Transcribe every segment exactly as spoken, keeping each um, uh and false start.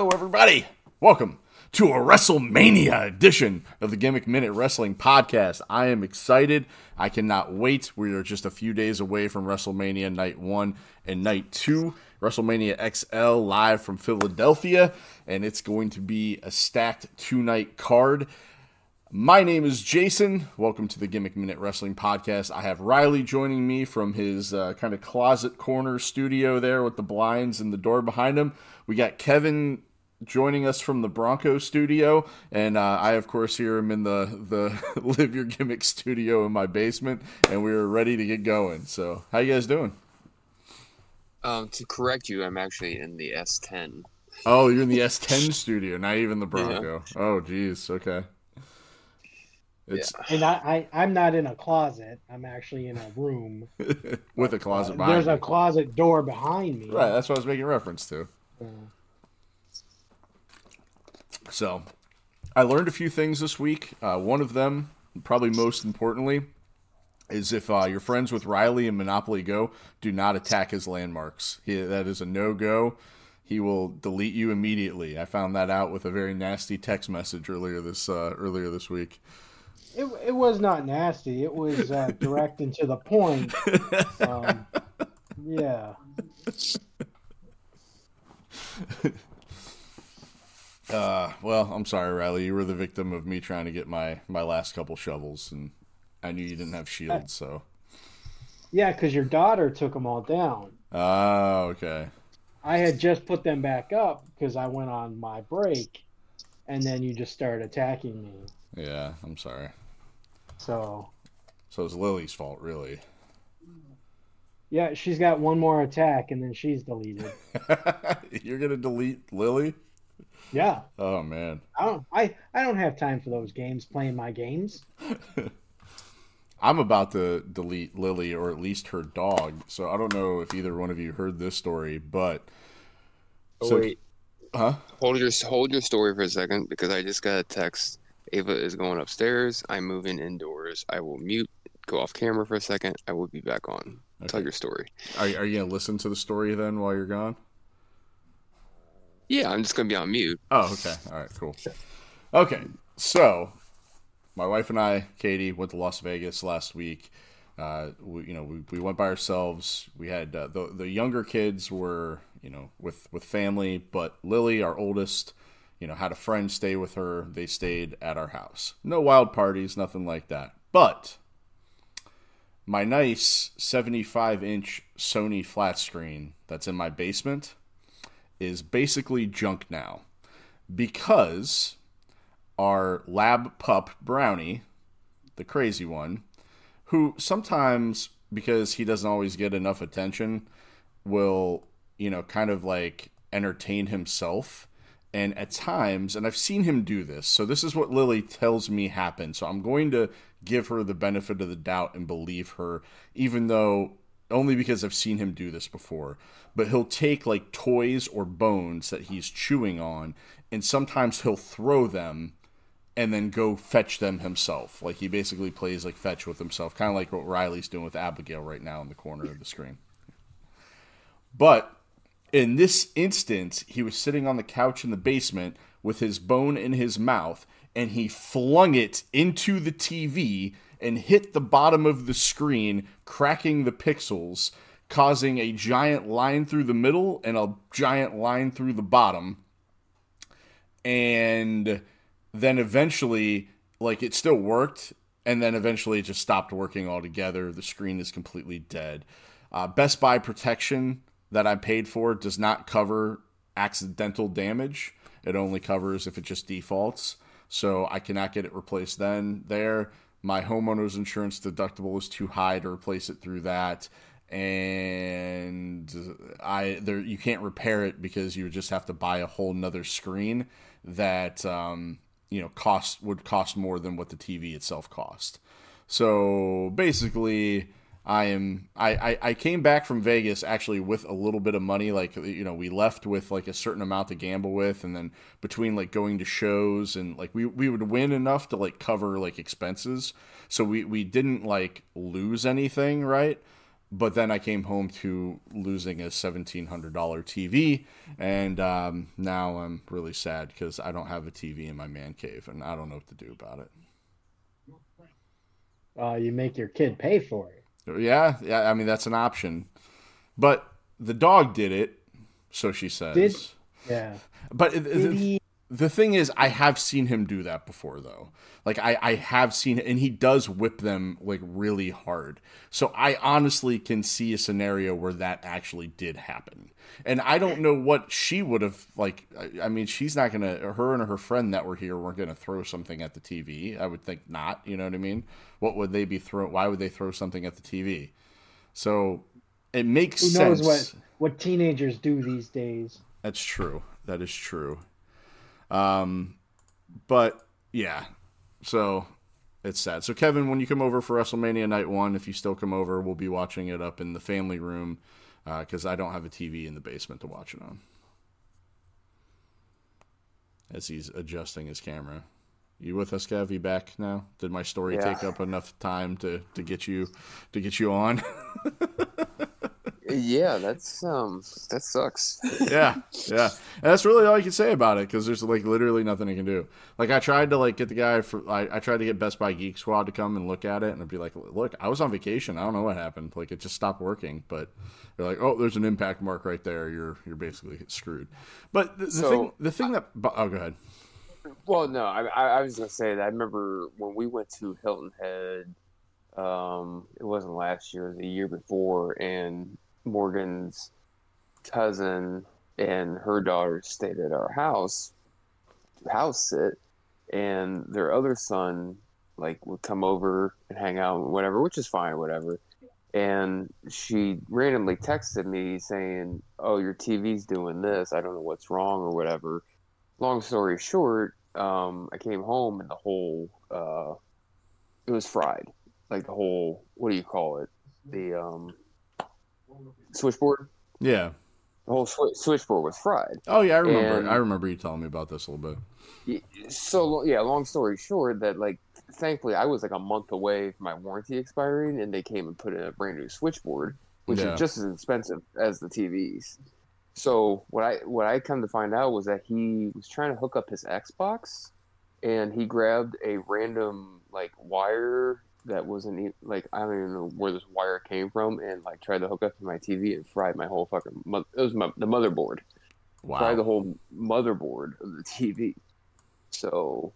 Hello, everybody. Welcome to a WrestleMania edition of the Gimmick Minute Wrestling Podcast. I am excited. I cannot wait. We are just a few days away from WrestleMania Night one and Night two. WrestleMania X L live from Philadelphia, and it's going to be a stacked two-night card. My name is Jason. Welcome to the Gimmick Minute Wrestling Podcast. I have Riley joining me from his uh, kind of closet corner studio there with the blinds and the door behind him. We got Kevin joining us from the Bronco studio, and uh, I, of course, hear him in the, the Live Your Gimmick studio in my basement, and we are ready to get going. So, how you guys doing? Um, to correct you, I'm actually in the S ten. Oh, you're in the S ten studio, not even the Bronco. Yeah. Oh, geez. Okay. It's... Yeah. And I, I, I'm not in a closet. I'm actually in a room. With a closet uh, behind There's me. a closet door behind me. Right, that's what I was making reference to. Uh, so, I learned a few things this week. Uh, one of them, probably most importantly, is if uh, you're friends with Riley in Monopoly Go, do not attack his landmarks. He, that is a no-go. He will delete you immediately. I found that out with a very nasty text message earlier this uh, earlier this week. It it was not nasty. It was uh, direct and to the point. Um, yeah. Uh, well, I'm sorry, Riley. You were the victim of me trying to get my, my last couple shovels, and I knew you didn't have shields, so. Yeah, because your daughter took them all down. Oh, okay. I had just put them back up because I went on my break, and then you just started attacking me. Yeah, I'm sorry. So. So it's Lily's fault, really. Yeah, she's got one more attack, and then she's deleted. You're gonna delete Lily? Yeah. Oh man. I don't. I, I don't have time for those games. Playing my games. I'm about to delete Lily, or at least her dog. So I don't know if either one of you heard this story, but. Oh, so... wait. Huh? Hold your hold your story for a second, because I just got a text. Ava is going upstairs. I'm moving indoors. I will mute, go off camera for a second. I will be back on. Okay. Tell your story. Are, are you going to listen to the story then while you're gone? Yeah, I'm just going to be on mute. Oh, okay. All right, cool. Okay, so my wife and I, Katie, went to Las Vegas last week. Uh, we, you know, we, we went by ourselves. We had uh, the the younger kids were, you know, with, with family, but Lily, our oldest, you know, had a friend stay with her. They stayed at our house. No wild parties, nothing like that. But my nice seventy-five inch Sony flat screen that's in my basement is basically junk now, because our lab pup, Brownie, the crazy one, who sometimes, because he doesn't always get enough attention, will, you know, kind of like entertain himself. And at times, and I've seen him do this, so this is what Lily tells me happened. So I'm going to give her the benefit of the doubt and believe her, even though, only because I've seen him do this before. But he'll take like toys or bones that he's chewing on, and sometimes he'll throw them and then go fetch them himself. Like he basically plays like fetch with himself, kind of like what Riley's doing with Abigail right now in the corner of the screen. But in this instance, he was sitting on the couch in the basement with his bone in his mouth, and he flung it into the T V and hit the bottom of the screen, cracking the pixels, causing a giant line through the middle and a giant line through the bottom. And then eventually, like, it still worked, and then eventually it just stopped working altogether. The screen is completely dead. Uh, Best Buy protection that I paid for does not cover accidental damage. It only covers if it just defaults. So I cannot get it replaced then there. My homeowner's insurance deductible is too high to replace it through that. And I there you can't repair it because you would just have to buy a whole nother screen that um, you know cost would cost more than what the T V itself cost. So basically, I am I, I, I came back from Vegas actually with a little bit of money. Like, you know, we left with like a certain amount to gamble with, and then between like going to shows and like we, we would win enough to like cover like expenses. So we, we didn't like lose anything, right? but then I came home to losing a seventeen hundred dollars T V, and um, now I'm really sad because I don't have a T V in my man cave, and I don't know what to do about it. Uh, you make your kid pay for it. Yeah, yeah. I mean, that's an option. But the dog did it, so she says. Did yeah. But it, did the, he... the thing is, I have seen him do that before, though. Like, I, I have seen it, and he does whip them, like, really hard. So I honestly can see a scenario where that actually did happen. And I don't know what she would have, like, I, I mean, she's not going to, her and her friend that were here weren't going to throw something at the T V. I would think not, you know what I mean? What would they be throwing? Why would they throw something at the T V? So it makes Who sense. knows what, what teenagers do these days. That's true. That is true. Um, but, yeah. So it's sad. So, Kevin, when you come over for WrestleMania Night one, if you still come over, we'll be watching it up in the family room because uh, I don't have a T V in the basement to watch it on. As he's adjusting his camera. You with us, Kev? You back now? Did my story yeah. take up enough time to, to get you to get you on? Yeah, that's um, that sucks. yeah, yeah, and that's really all I can say about it because there's like literally nothing I can do. Like I tried to like get the guy for I, I tried to get Best Buy Geek Squad to come and look at it and I'd be like, look, I was on vacation. I don't know what happened. Like it just stopped working. But they're like, oh, there's an impact mark right there. You're you're basically screwed. But the, the so, thing the thing that oh go ahead. Well, no, I I was gonna say that I remember when we went to Hilton Head. Um, it wasn't last year, it was the year before, and Morgan's cousin and her daughter stayed at our house, house sit, and their other son like would come over and hang out, whatever, which is fine, whatever. And she randomly texted me saying, "Oh, your T V's doing this. I don't know what's wrong or whatever." Long story short, um, I came home and the whole uh, it was fried, like the whole what do you call it, the um. switchboard. Yeah, the whole sw- switchboard was fried. Oh yeah, I remember. And, I remember you telling me about this a little bit. So yeah, long story short, that like thankfully I was like a month away from my warranty expiring, and they came and put in a brand new switchboard, which yeah. is just as expensive as the T Vs. So what I what I come to find out was that he was trying to hook up his Xbox, and he grabbed a random like wire. That wasn't like I don't even know where this wire came from, and like tried to hook up to my T V and fried my whole fucking. Mo- it was my, the motherboard. Wow. Fried the whole motherboard of the T V. So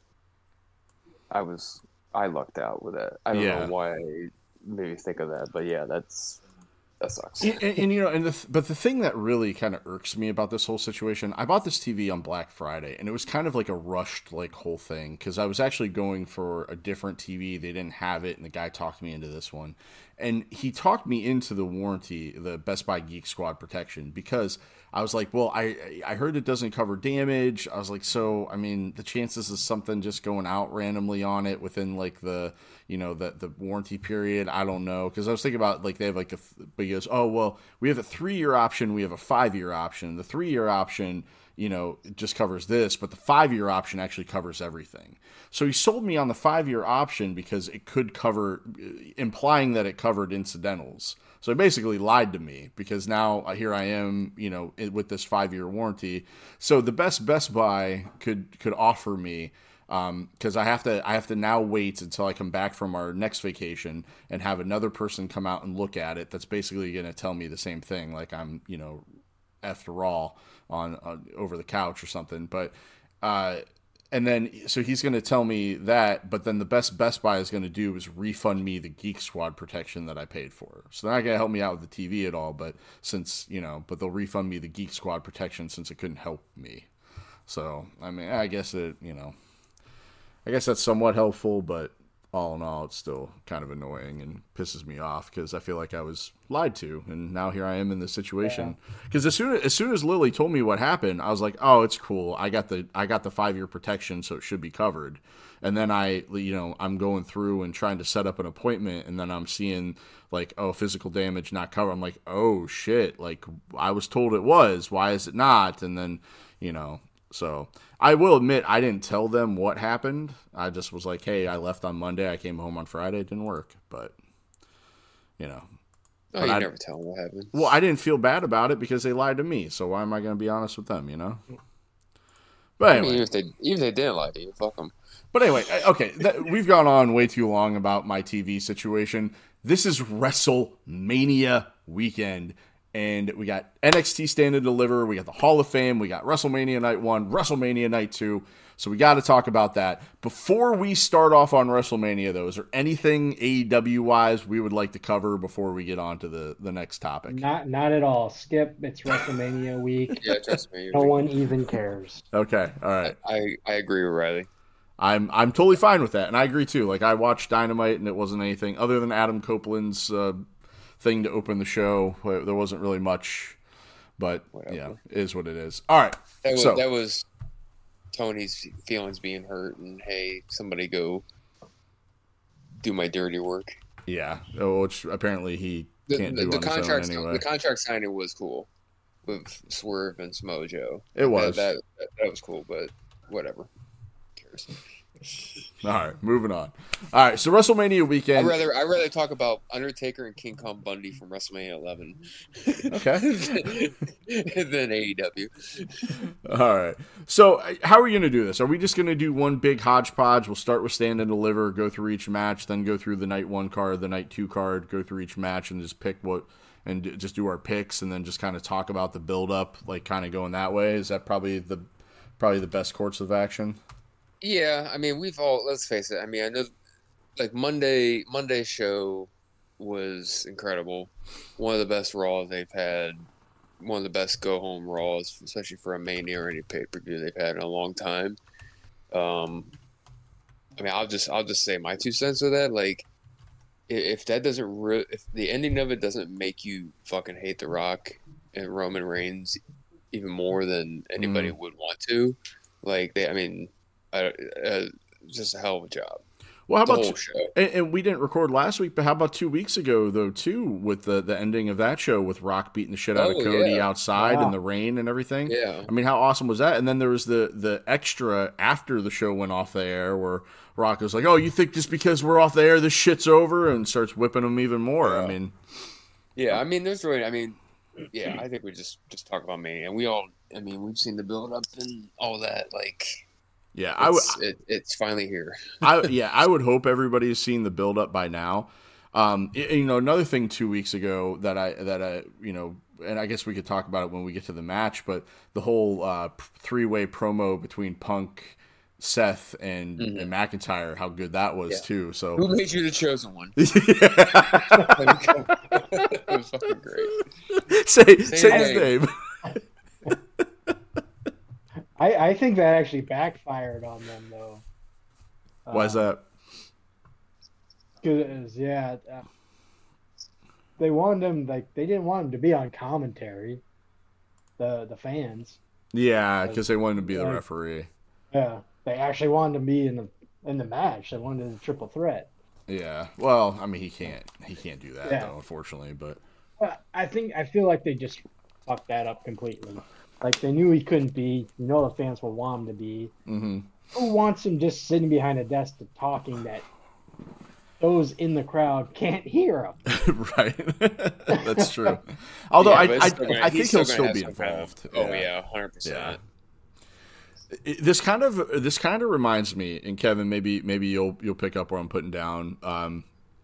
I was I lucked out with that. I don't yeah. know why I made me think of that, but yeah, that's that sucks. And, and, and you know, and the, but the thing that really kind of irks me about this whole situation, I bought this T V on Black Friday, and it was kind of like a rushed like whole thing because I was actually going for a different T V. They didn't have it, and the guy talked me into this one, and he talked me into the warranty, the Best Buy Geek Squad protection, because I was like, well, I I heard it doesn't cover damage. I was like, so I mean, the chances of something just going out randomly on it within like the you know the the warranty period, I don't know, because I was thinking about like they have like a but he goes, oh well, we have a three year option, we have a five year option. The three year option, you know, it just covers this, but the five year option actually covers everything. So he sold me on the five year option because it could cover, implying that it covered incidentals. So he basically lied to me because now here I am, you know, with this five year warranty. So the best Best Buy could could offer me, because um, I have to I have to now wait until I come back from our next vacation and have another person come out and look at it. That's basically going to tell me the same thing, like I'm, you know, after all on, on over the couch or something. But uh, and then so he's going to tell me that, but then the best Best Buy is going to do is refund me the Geek Squad protection that I paid for. So they're not going to help me out with the T V at all, but since, you know, but they'll refund me the Geek Squad protection since it couldn't help me. So, I mean, I guess it, you know, I guess that's somewhat helpful, but all in all, it's still kind of annoying and pisses me off because I feel like I was lied to, and now here I am in this situation. Because yeah. as soon as, as soon as Lily told me what happened, I was like, "Oh, it's cool. I got the I got the five year protection, so it should be covered." And then I, you know, I'm going through and trying to set up an appointment, and then I'm seeing like, "Oh, physical damage not covered." I'm like, "Oh shit!" Like I was told it was. Why is it not? And then, you know. So I will admit I didn't tell them what happened. I just was like, hey, I left on Monday. I came home on Friday. It didn't work. But, you know. Oh, but you I, never tell them what happened. Well, I didn't feel bad about it because they lied to me. So why am I going to be honest with them? You know. But anyway, I mean, even if they even if they didn't lie to you, fuck them. But anyway, okay, that, we've gone on way too long about my T V situation. This is WrestleMania weekend, and we got N X T Stand and Deliver, we got the Hall of Fame, we got WrestleMania Night one, WrestleMania Night two, so we got to talk about that. Before we start off on WrestleMania, though, is there anything A E W-wise we would like to cover before we get on to the, the next topic? Not not at all. Skip, it's WrestleMania week. Yeah, trust me. No one even cares. Okay, all right. I, I agree with Riley. I'm I'm totally fine with that, and I agree too. Like, I watched Dynamite, and it wasn't anything other than Adam Copeland's uh, thing to open the show. There wasn't really much, but Whatever. yeah, it is what it is. All right, that was so, that was Tony's feelings being hurt, and hey, somebody go do my dirty work. Yeah, which apparently he the, can't the, do the on contract. his own anyway. The contract signing was cool with Swerve and Smojo. It was that, that, that was cool, but whatever. All right, moving on. All right, so WrestleMania weekend. I'd rather I'd rather talk about Undertaker and King Kong Bundy from WrestleMania eleven. Okay. than A E W. All right. So how are we going to do this? Are we just going to do one big hodgepodge? We'll start with Stand and Deliver, go through each match, then go through the night one card, the night two card, go through each match, and just pick what and just do our picks, and then just kind of talk about the build up, like kind of going that way. Is that probably the probably the best course of action? Yeah, I mean, we've all, let's face it, I mean, I know, like, Monday, Monday's show was incredible. One of the best Raws they've had, one of the best go-home Raws, especially for a Mania or any pay-per-view they've had in a long time. Um, I mean, I'll just, I'll just say my two cents of that, like, if that doesn't, re- if the ending of it doesn't make you fucking hate The Rock and Roman Reigns even more than anybody mm. would want to, like, they, I mean... Uh, uh, just a hell of a job. Well, how the about two, and, and we didn't record last week, but how about two weeks ago though too, with the, the ending of that show with Rock beating the shit out oh, of Cody yeah. outside wow. in the rain and everything? Yeah, I mean, how awesome was that? And then there was the the extra after the show went off the air where Rock was like, "Oh, you think just because we're off the air, this shit's over?" and starts whipping them even more. Yeah. I mean, yeah, I mean, there's really, I mean, yeah, I think we just just talk about Mania, and we all, I mean, we've seen the build up and all that, like. Yeah, I would. It, it's finally here. I yeah, I would hope everybody's seen the build up by now. Um, you know, another thing two weeks ago that I that I you know, and I guess we could talk about it when we get to the match, but the whole uh, three way promo between Punk, Seth, and, mm-hmm. and McIntyre, how good that was yeah. too. So who made you the chosen one? That was fucking great. Say say, say his name. name. I, I think that actually backfired on them, though. Why's uh, that? Because, yeah, uh, they wanted them, like, they didn't want him to be on commentary, the the fans. Yeah, because they wanted to be like, the referee. Yeah, they actually wanted to be in the in the match. They wanted a triple threat. Yeah, well, I mean, he can't he can't do that, yeah. though, unfortunately, but... Well, I think, I feel like they just fucked that up completely. Like, they knew he couldn't be. You know the fans will want him to be. Mm-hmm. Who wants him just sitting behind a desk talking that those in the crowd can't hear him? Right. That's true. Although yeah, I, I, gonna, I think he'll still be involved. Kind of, oh, yeah, one hundred percent. Yeah. This kind of this kind of reminds me, and Kevin, maybe maybe you'll you'll pick up where I'm putting down um,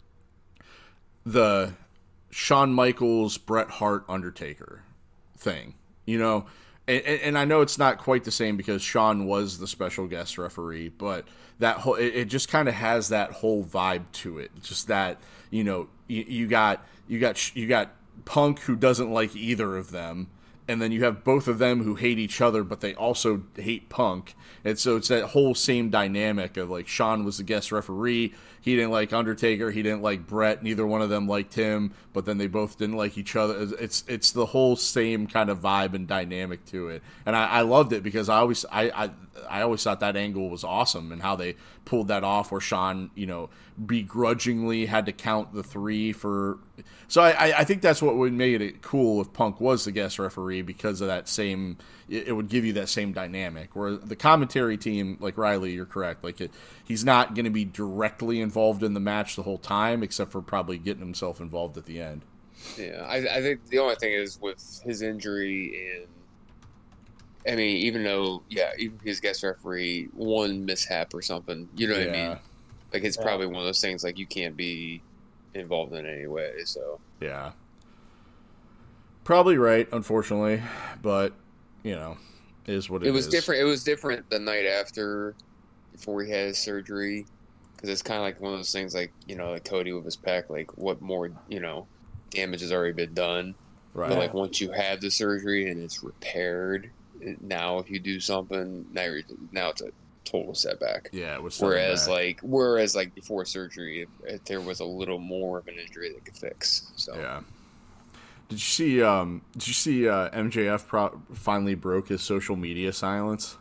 the Shawn Michaels, Bret Hart, Undertaker thing. You know, and, and I know it's not quite the same because Shawn was the special guest referee, but that whole it, it just kind of has that whole vibe to it. Just that, you know, you, you got you got you got Punk, who doesn't like either of them, and then you have both of them who hate each other, but they also hate Punk. And so it's that whole same dynamic of, like, Shawn was the guest referee. He didn't like Undertaker. He didn't like Bret. Neither one of them liked him, but then they both didn't like each other. It's it's the whole same kind of vibe and dynamic to it. And I, I loved it because I always I, I I always thought that angle was awesome and how they pulled that off where Shawn, you know, begrudgingly had to count the three for. So I, I think that's what would make it cool if Punk was the guest referee because of that same. It would give you that same dynamic. Where the commentary team, like Riley, you're correct. Like it, he's not going to be directly involved in the match the whole time, except for probably getting himself involved at the end. Yeah, I, I think the only thing is with his injury and I mean, even though yeah, even his guest referee one mishap or something, you know what I Yeah. mean? Like it's Yeah. probably one of those things like you can't be involved in any way. So Yeah. Probably right, unfortunately, but you know, is what it, it was is. different. It was different the night after, before he had his surgery, because it's kind of like one of those things, like you know, like Cody with his pec, like what more, you know, damage has already been done. Right. But like once you have the surgery and it's repaired, it- now if you do something, now you're, now it's a total setback. Yeah, it was. Whereas back. like whereas like before surgery, if, if there was a little more of an injury they could fix. So Yeah. Did you see? Um, did you see uh, M J F pro- finally broke his social media silence?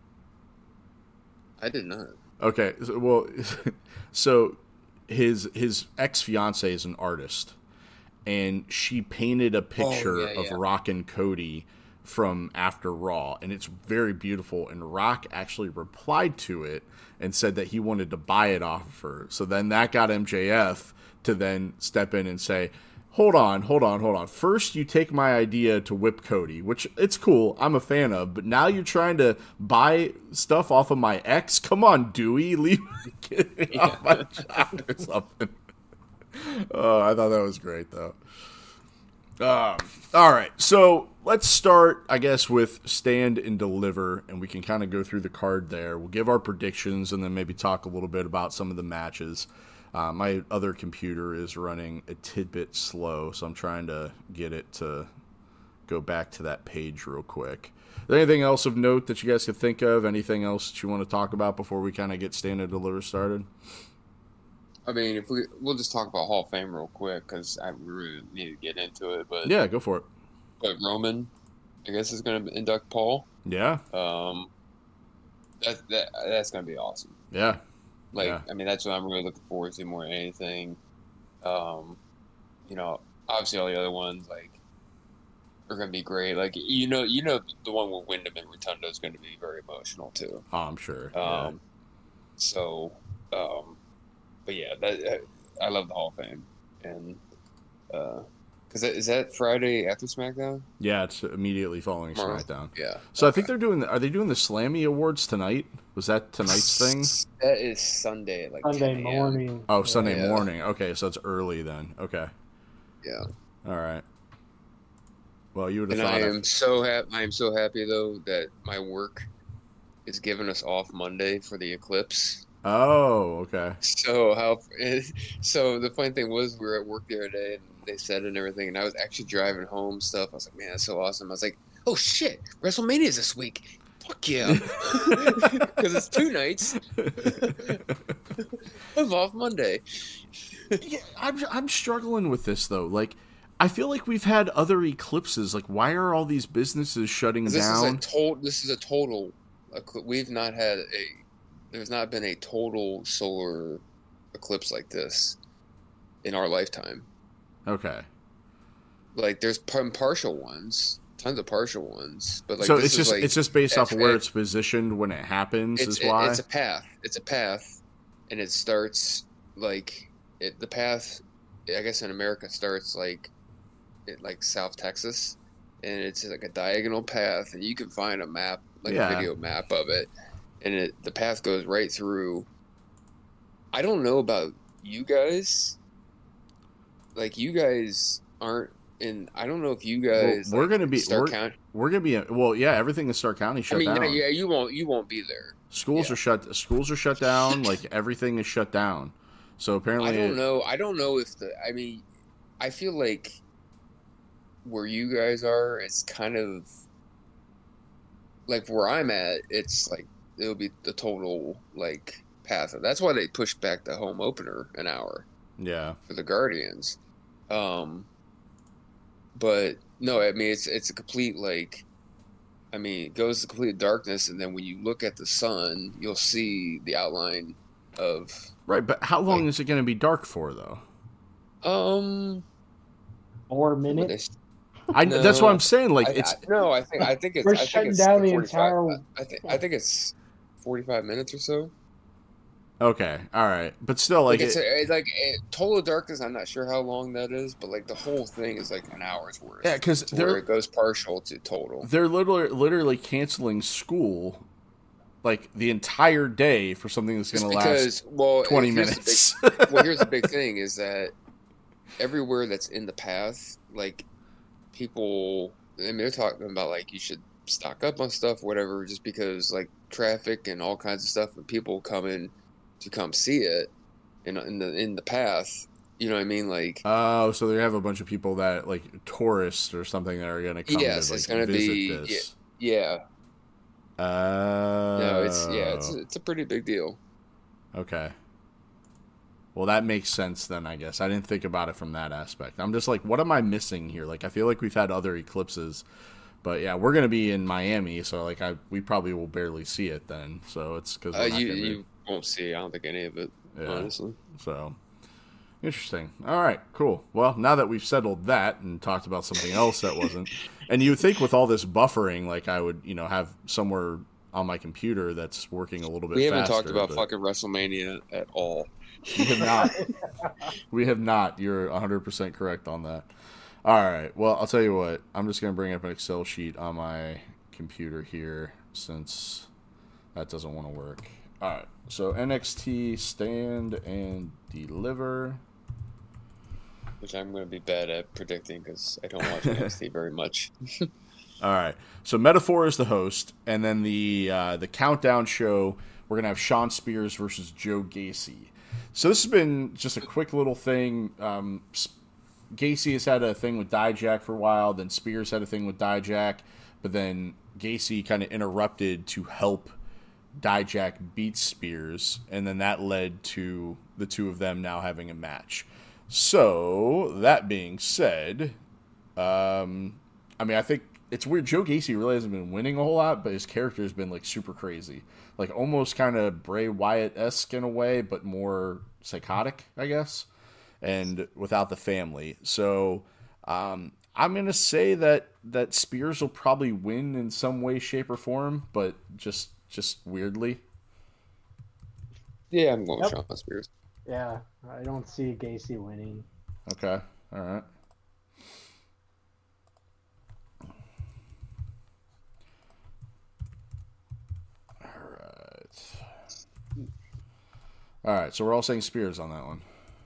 I did not. Okay, so, well, so his his ex fiance is an artist, and she painted a picture yeah, of yeah. Rock and Cody from after Raw, and it's very beautiful. And Rock actually replied to it and said that he wanted to buy it off of her. So then that got M J F to then step in and say, hold on, hold on, hold on. First, you take my idea to whip Cody, which it's cool. I'm a fan of. But now you're trying to buy stuff off of my ex? Come on, Dewey. Leave get me Yeah. off my job or something. Oh, I thought that was great, though. Um, all right. So let's start, I guess, with Stand and Deliver, and we can kind of go through the card there. We'll give our predictions and then maybe talk a little bit about some of the matches. Uh, my other computer is running a tidbit slow, so I'm trying to get it to go back to that page real quick. Is there anything else of note that you guys could think of? Anything else that you want to talk about before we kind of get Stand and Deliver started? I mean, if we we'll just talk about Hall of Fame real quick because I really need to get into it. But Yeah, go for it. but Roman, I guess, is going to induct Paul. Yeah, Um, that that that's going to be awesome. yeah. Like, Yeah. I mean, that's what I'm really looking forward to more than anything. Um, you know, obviously all the other ones like are going to be great. Like, you know, you know, the one with Wyndham and Rotundo is going to be very emotional too. Oh, I'm sure. Um, so, um, but yeah, that I love the Hall of Fame, and uh, because is that Friday after SmackDown? Yeah, it's immediately following Tomorrow? SmackDown. Yeah. So I think they're doing. The, are they doing the Slammy Awards tonight? Was that tonight's thing? That is Sunday at like Sunday ten a m morning. Oh, Sunday Yeah. morning. Okay, so it's early then. Okay, Yeah. all right. Well, you would have And thought. I Of, am so happy. I am so happy though that my work is giving us off Monday for the eclipse. oh, okay. So how? So the funny thing was, we were at work the other day, and they said it and everything, and I was actually driving home stuff. I was like, man, that's so awesome. I was like, oh shit, WrestleMania's this week. Fuck yeah, because it's two nights. I'm off Monday. Yeah, I'm I'm struggling with this though. Like, I feel like we've had other eclipses. Like, why are all these businesses shutting This is a down? total. This is a total. ecl- We've not had a. There's not been a total solar eclipse like this in our lifetime. Okay. Like, there's par- partial ones, tons of partial ones, but like so this it's is just like, it's just based off of it- where it's positioned when it happens. it's Is why. it's a path. It's a path, and it starts like it, the path. I guess in America starts like it like South Texas, and it's like a diagonal path, and you can find a map, like Yeah. a video map of it, and it the path goes right through. I don't know about you guys. Like, you guys aren't in. I don't know if you guys. we're like, gonna be- Stark we're- County. We're gonna be well. Yeah, everything in Stark County I shut mean, yeah, down. yeah, you won't. You won't be there. Schools Yeah. are shut. Schools are shut down. Like, everything is shut down. So apparently, I don't know. I don't know if the. I mean, I feel like where you guys are, it's kind of like where I'm at. It's like it'll be the total like path. That's why they pushed back the home opener an hour Yeah. for the Guardians. Um, but no, I mean it's it's a complete like. I mean, it goes to complete darkness, and then when you look at the sun, you'll see the outline of Right, but how long Like- is it going to be dark for, though? um. Four what they- minutes. I that's what No, I'm saying. Like, I, it's I, no, I think I think it's. We're I think shutting it's down the forty-five entire- I think I think it's forty-five minutes or so. Okay, all right, but still, like, Like it's it, a, like a, Total Darkness. I'm not sure how long that is, but like the whole thing is like an hour's yeah, worth because to where they're it goes partial to total. they're literally literally canceling school like the entire day for something that's going Just to last because, well, twenty here's the minutes. big, well, here's the big thing is that everywhere that's in the path, like people, I mean, they're talking about like you should stock up on stuff, whatever, just because like traffic and all kinds of stuff, and people coming to come see it in in the in the path. You know what I mean? Like, Oh, so they have a bunch of people that like tourists or something that are going to come yes, to like it's gonna visit be, yeah, this. yeah. No, it's yeah, it's Oh, it's a pretty big deal. okay. Well, that makes sense then, I guess. I didn't think about it from that aspect. I'm just like, what am I missing here? Like, I feel like we've had other eclipses, but yeah, we're gonna be in Miami, so like, I we probably will barely see it then. So it's because Uh, we're not you gonna be. you won't see. I don't think any of it, Yeah. honestly. So interesting. All right, cool. Well, now that we've settled that and talked about something else that wasn't, and you would think with all this buffering, like I would, you know, have somewhere on my computer that's working a little bit We haven't faster. talked about but fucking WrestleMania at all. we have not. We have not. You're one hundred percent correct on that. All right. Well, I'll tell you what. I'm just going to bring up an Excel sheet on my computer here since that doesn't want to work. All right. So N X T stand and deliver. Which I'm going to be bad at predicting because I don't watch N X T very much. All right. So Metaphor is the host, and then the uh, the countdown show. We're gonna have Sean Spears versus Joe Gacy. So this has been just a quick little thing. Um, Gacy has had a thing with Dijak for a while. Then Spears had a thing with Dijak, but then Gacy kind of interrupted to help Dijak beat Spears, and then that led to the two of them now having a match. So that being said, um, I mean, I think it's weird. Joe Gacy really hasn't been winning a whole lot, but his character has been like super crazy, like almost kind of Bray Wyatt esque in a way, but more psychotic, I guess, and without the family. So um, I'm gonna say that that Spears will probably win in some way, shape, or form, but just just weirdly. Yeah, I'm going Yep. with Sean Spears. Yeah, I don't see Gacy winning. Okay, all right. All right, so we're all saying Spears on that one.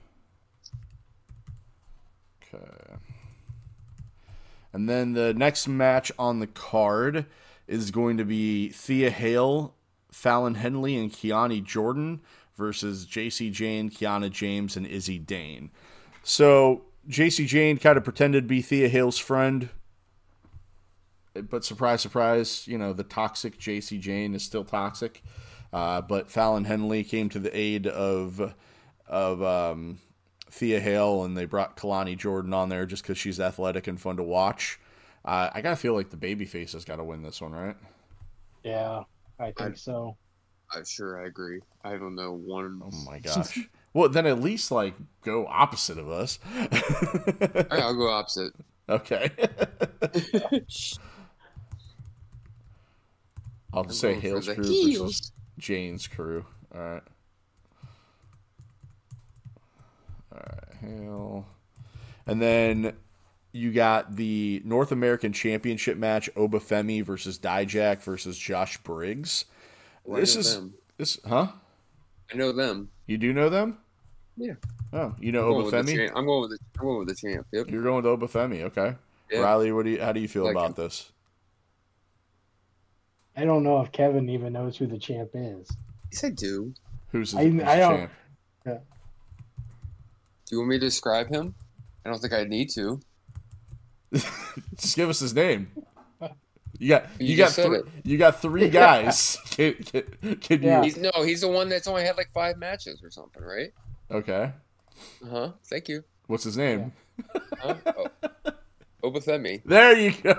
Okay. And then the next match on the card is going to be Thea Hale, Fallon Henley, and Kiani Jordan versus J C Jane, Kiana James, and Izzy Dane. So J C Jane kind of pretended to be Thea Hale's friend, but surprise, surprise, you know, the toxic J C Jane is still toxic. Uh, but Fallon Henley came to the aid of of um, Thea Hale, and they brought Kalani Jordan on there just because she's athletic and fun to watch. Uh, I gotta feel like the babyface has got to win this one, right? Yeah, I think I- so. I'm sure I agree. I don't know one. Oh my gosh. Well, then at least like go opposite of us. All right, I'll go opposite. Okay. I'll just say going for Hale's the crew heels. versus Jane's crew. All right. All right, Hale. And then you got the North American Championship match: Obafemi versus Dijak versus Josh Briggs. Well, I this know is them. this, huh? I know them. You do know them? Yeah. Oh, you know I'm going with the Obafemi? champ. I'm going with the. I'm going with the champ. Yep. You're going with Obafemi, okay? Yeah. Riley, what do you? How do you feel Like about him. this? I don't know if Kevin even knows who the champ is. Yes, I do. Who's the, I- who's the I don't- champ? Do you want me to describe him? I don't think I need to. Just give us his name. You got you, You got just said three, it. you got three guys. Can, can, can you? Yeah. He's no. He's the one that's only had like five matches or something, right? Okay. Uh huh. Thank you. What's his name? Huh? Oh. Obafemi. There you go.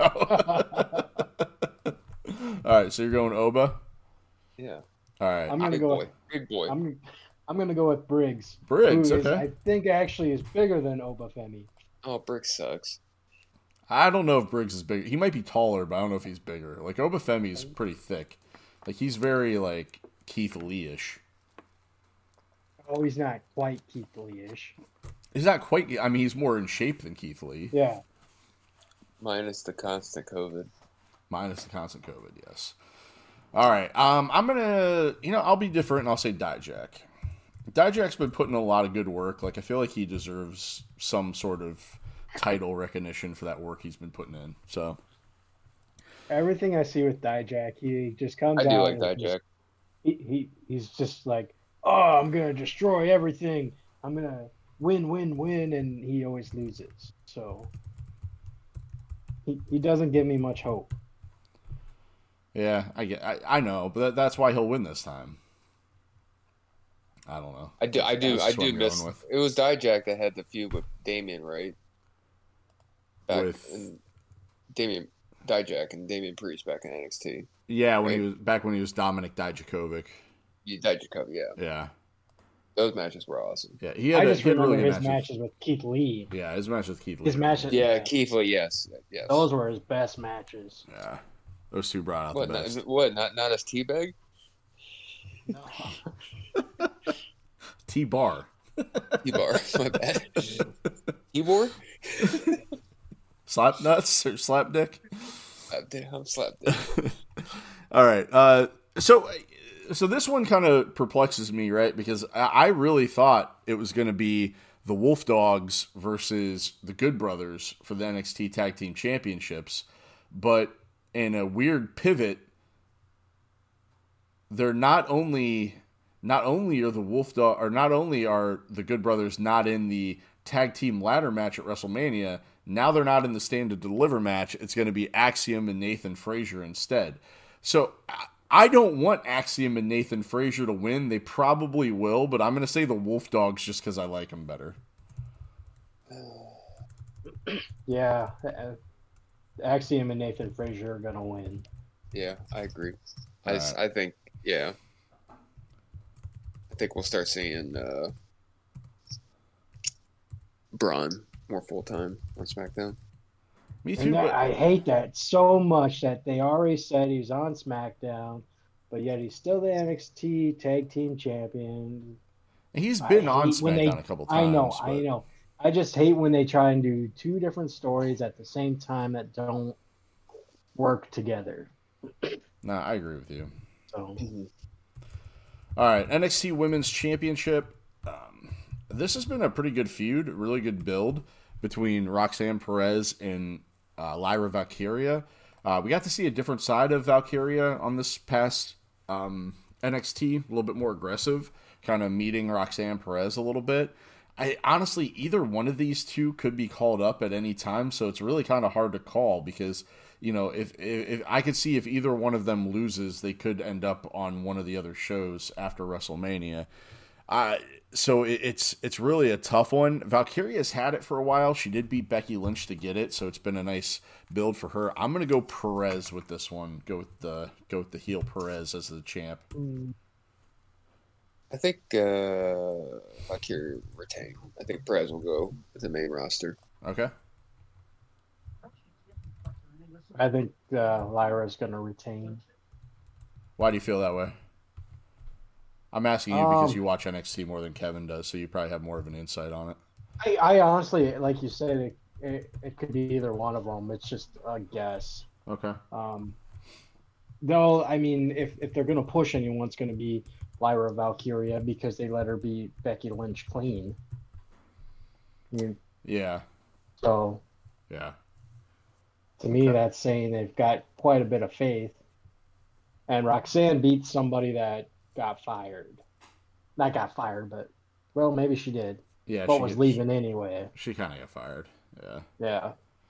All right, so you're going Oba. Yeah. All right, I'm gonna Big go. boy. With, Big boy. I'm I'm gonna go with Briggs. Briggs. who is, Okay. I think actually is bigger than Obafemi. Oh, Brick sucks. I don't know if Briggs is big. He might be taller, but I don't know if he's bigger. Like Obafemi is pretty thick. Like he's very like Keith Lee-ish. Oh, he's not quite Keith Lee-ish. He's not quite. I mean, he's more in shape than Keith Lee. Yeah. Minus the constant COVID. Minus the constant COVID, yes. All right. Um, I'm gonna, you know, I'll be different and I'll say Dijak. Dijak's been putting in a lot of good work. Like, I feel like he deserves some sort of title recognition for that work he's been putting in. So Everything I see with Dijak, he just comes I out. do like and Dijak. just- He, he he's just like, oh, I'm gonna destroy everything. I'm gonna win, win, win, and he always loses. So he he doesn't give me much hope. yeah, I get, I, I know, but that, that's why he'll win this time. I don't know. I do, I do, That's I what do I'm miss. going with. It was Dijak that had the feud with Damien, right? Back With- in Damien Dijak and Damien Priest back in N X T. Yeah, when he Right. was back when he was Dominic Dijakovic. Yeah, Dijak, yeah, Yeah, those matches were awesome. yeah, he had, I a, just he had remember really good his matches. matches with Keith Lee. Yeah, his match with Keith Lee. His matches, Yeah, Yeah. Keith Lee, yes, yes. those were his best matches. Yeah, those two brought out what? the Not, best. what? Not not as teabag? No. T-Bar. T-bar, my bad. T-bar? Slap nuts or slap dick? I'm slapped. It. All right. Uh, so, so this one kind of perplexes me, right? Because I I really thought it was going to be the Wolf Dogs versus the Good Brothers for the N X T Tag Team Championships, but in a weird pivot, they're not only not only are the Wolf Dog or not only are the Good Brothers not in the tag team ladder match at WrestleMania. Now they're not in the Stand to Deliver match. It's going to be Axiom and Nathan Frazier instead. So I- I don't want Axiom and Nathan Frazier to win. They probably will, but I'm going to say the Wolf Dogs just because I like them better. Yeah, uh, Axiom and Nathan Frazier are gonna win. Yeah, I agree. I, All s- right. I think, yeah. I think we'll start seeing uh, Braun more full time on SmackDown. Me too. And that, But I hate that so much that they already said he's on SmackDown, but yet he's still the N X T Tag Team Champion. he's I been on hate when they- SmackDown a couple times. I know, I but- know. I just hate when they try and do two different stories at the same time that don't work together. No, I agree with you. So All right, N X T Women's Championship. Um, this has been a pretty good feud, really good build between Roxanne Perez and uh, Lyra Valkyria. Uh, we got to see a different side of Valkyria on this past um, N X T, a little bit more aggressive, kind of meeting Roxanne Perez a little bit. I honestly, either one of these two could be called up at any time, so it's really kind of hard to call because, you know, if, if, if I could see if either one of them loses, they could end up on one of the other shows after WrestleMania. Uh, so it, it's it's really a tough one. Valkyria's had it for a while. She did beat Becky Lynch to get it, so it's been a nice build for her. I'm gonna go Perez with this one. Go with the go with the heel Perez as the champ. I think uh, Valkyrie retain. I think Perez will go with the main roster. Okay. I think uh, Lyra's gonna retain. Why do you feel that way? I'm asking you because Um, you watch N X T more than Kevin does, so you probably have more of an insight on it. I, I honestly, like you said, it, it, it could be either one of them. It's just a guess. Okay. Um, though, I mean, if, if they're going to push anyone, it's going to be Lyra Valkyria because they let her be Becky Lynch clean. I mean, Yeah. so Yeah. to me, Okay. that's saying they've got quite a bit of faith. And Roxanne beat somebody that got fired. Not got fired, but, well, maybe she did. Yeah. But she was gets- leaving anyway. She kind of got fired. Yeah. Yeah.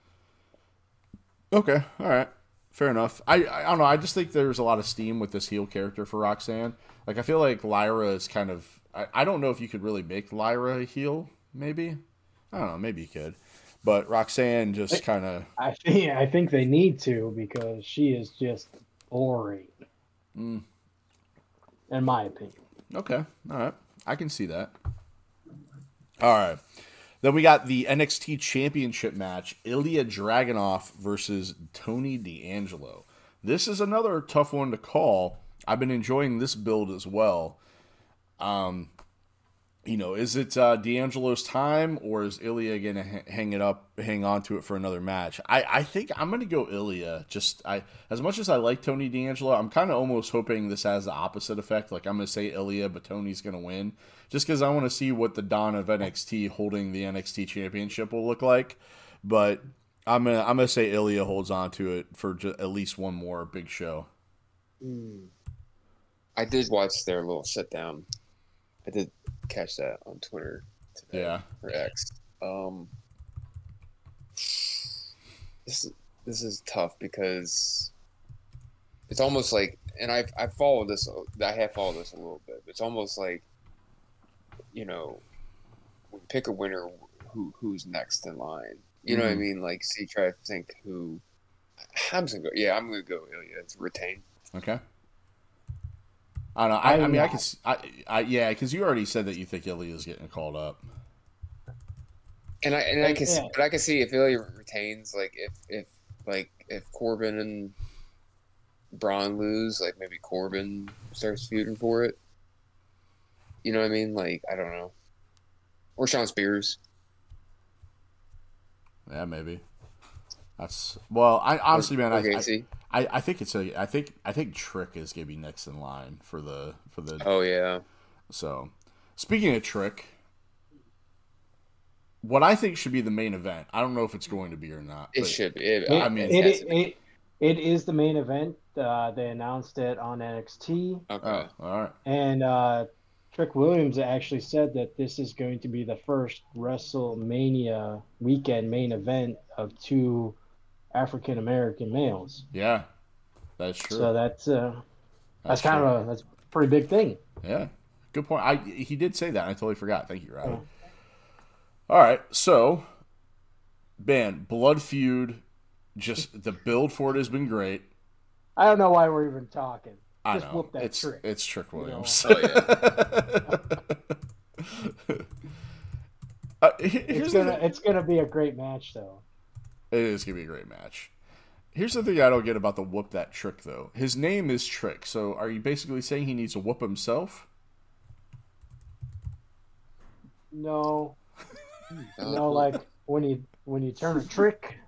Okay, all right, fair enough. I I don't know. I just think there's a lot of steam with this heel character for Roxanne. Like I feel like Lyra is kind of. I, I don't know if you could really make Lyra a heel. Maybe I don't know. Maybe you could, but Roxanne just kind of. I think I think they need to because she is just boring, Mm, in my opinion. okay, all right. I can see that. All right. Then we got the N X T Championship match, Ilya Dragunov versus Tony D'Angelo. This is another tough one to call. I've been enjoying this build as well. Um, you know, is it uh, D'Angelo's time, or is Ilya going to ha- hang it up, hang on to it for another match? I, I think I'm going to go Ilya. Just I, as much as I like Tony D'Angelo, I'm kind of almost hoping this has the opposite effect. Like I'm going to say Ilya, but Tony's going to win, just because I want to see what the Don of N X T holding the N X T Championship will look like. But I'm gonna I'm gonna say Ilya holds on to it for just at least one more big show. Mm. I did watch their little sit down. I did catch that on Twitter today, Yeah. or X. Um, this this is tough because it's almost like, and I've I followed this. I have followed this a little bit. It's almost like, you know, when you pick a winner, who who's next in line. You know Mhm. what I mean? Like, see, try to think who. I'm just gonna go. Yeah, I'm gonna go Ilya. It's retain. Okay. I don't know. I, I I'm mean, I not. can. s- I, I yeah, because you already said that you think Ilya's getting called up. And I and I Like, can, see, yeah. but I can see if Ilya retains, like if if like if Corbin and Braun lose, like maybe Corbin starts feuding for it. You know what I mean? Like I don't know, or Sean Spears. Yeah, maybe. That's well. I honestly, man, or I, I, Gacy. I, I think it's a. I think I think Trick is gonna be next in line for the for the. Oh yeah, So, speaking of Trick, what I think should be the main event. I don't know if it's going to be or not. it but should be. It, It, I I mean- mean, it, it, it, it, it is the main event. Uh, they announced it on N X T, okay. Oh, all right. and uh, Trick Williams actually said that this is going to be the first WrestleMania weekend main event of two African American males. Yeah, that's true. So that's uh, that's, kind true. of a that's a pretty big thing. Yeah, good point. I he did say that. I totally forgot. Thank you, Riley. Yeah. All right, so man, Blood Feud. Just the build for it has been great. I don't know why we're even talking. I Just know whoop that it's Trick. it's Trick You know. Williams. Oh, yeah. uh, he- It's here's the gonna thing. it's gonna be a great match though. It is gonna be a great match. Here's the thing I don't get about the whoop that Trick though. His name is Trick, so are you basically saying he needs to whoop himself? No, Uh, you know, like when you when you turn a trick.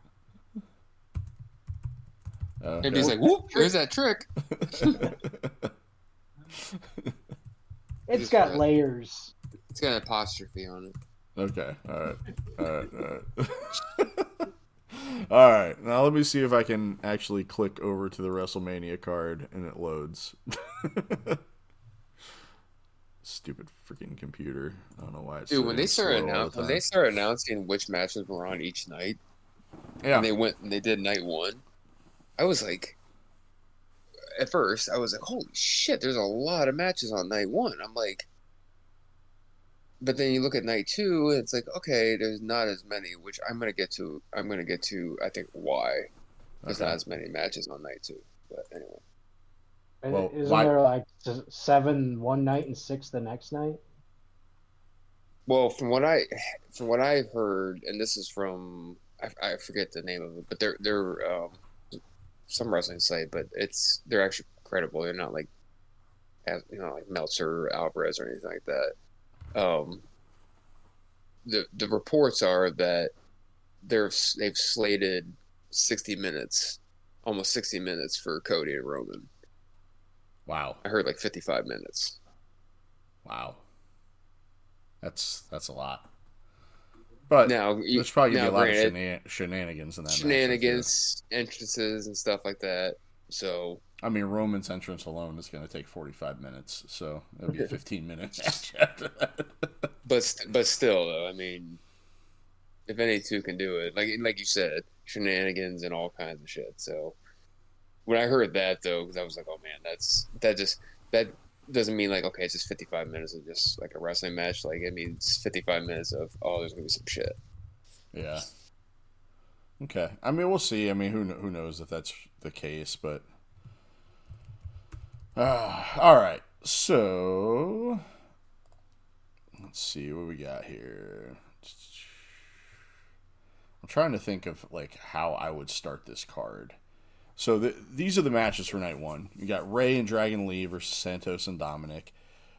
Uh, and he's like, "Whoop! There's that trick." It's Just got right. layers. It's got an apostrophe on it. Okay. All right. All right. All right. All right. Now let me see if I can actually click over to the WrestleMania card and it loads. Stupid freaking computer. I don't know why it's Dude, so when they started slow all annou- the when they time. started announcing which matches were on each night, Yeah. and they went and they did night one, I was like, at first I was like, holy shit, there's a lot of matches on night one. I'm like, but then you look at night two, it's like, okay, there's not as many, which I'm gonna get to. I'm gonna get to. I think why there's Okay. not as many matches on night two. But anyway, And Well, isn't why- there like s- seven one night and six the next night? well, from what I from what I've heard, and this is from I, I forget the name of it, but they're they're um, some wrestling site, but it's they're actually credible. They're not like as you know like Meltzer or Alvarez or anything like that. Um, the the reports are that they're they've slated sixty minutes, almost sixty minutes for Cody and Roman. Wow. I heard like fifty-five minutes. Wow. That's that's a lot. But Now, you- there's probably gonna now, be a lot granted, of shena- shenanigans in that match, shenanigans, entrances, and stuff like that. So I mean, Roman's entrance alone is going to take forty-five minutes, so it'll be a fifteen minute match after that. But st- but still, though, I mean, if any two can do it, like like you said, shenanigans and all kinds of shit. So when I heard that, though, because I was like, oh man, that's that just that doesn't mean like okay, it's just fifty-five minutes of just like a wrestling match. Like it means fifty-five minutes of oh, there's gonna be some shit. Yeah. Okay. I mean, we'll see. I mean, who kn- who knows if that's the case, but uh, all right. So let's see what we got here. I'm trying to think of like how I would start this card. So the, these are the matches for night one. You got Ray and Dragon Lee versus Santos and Dominic.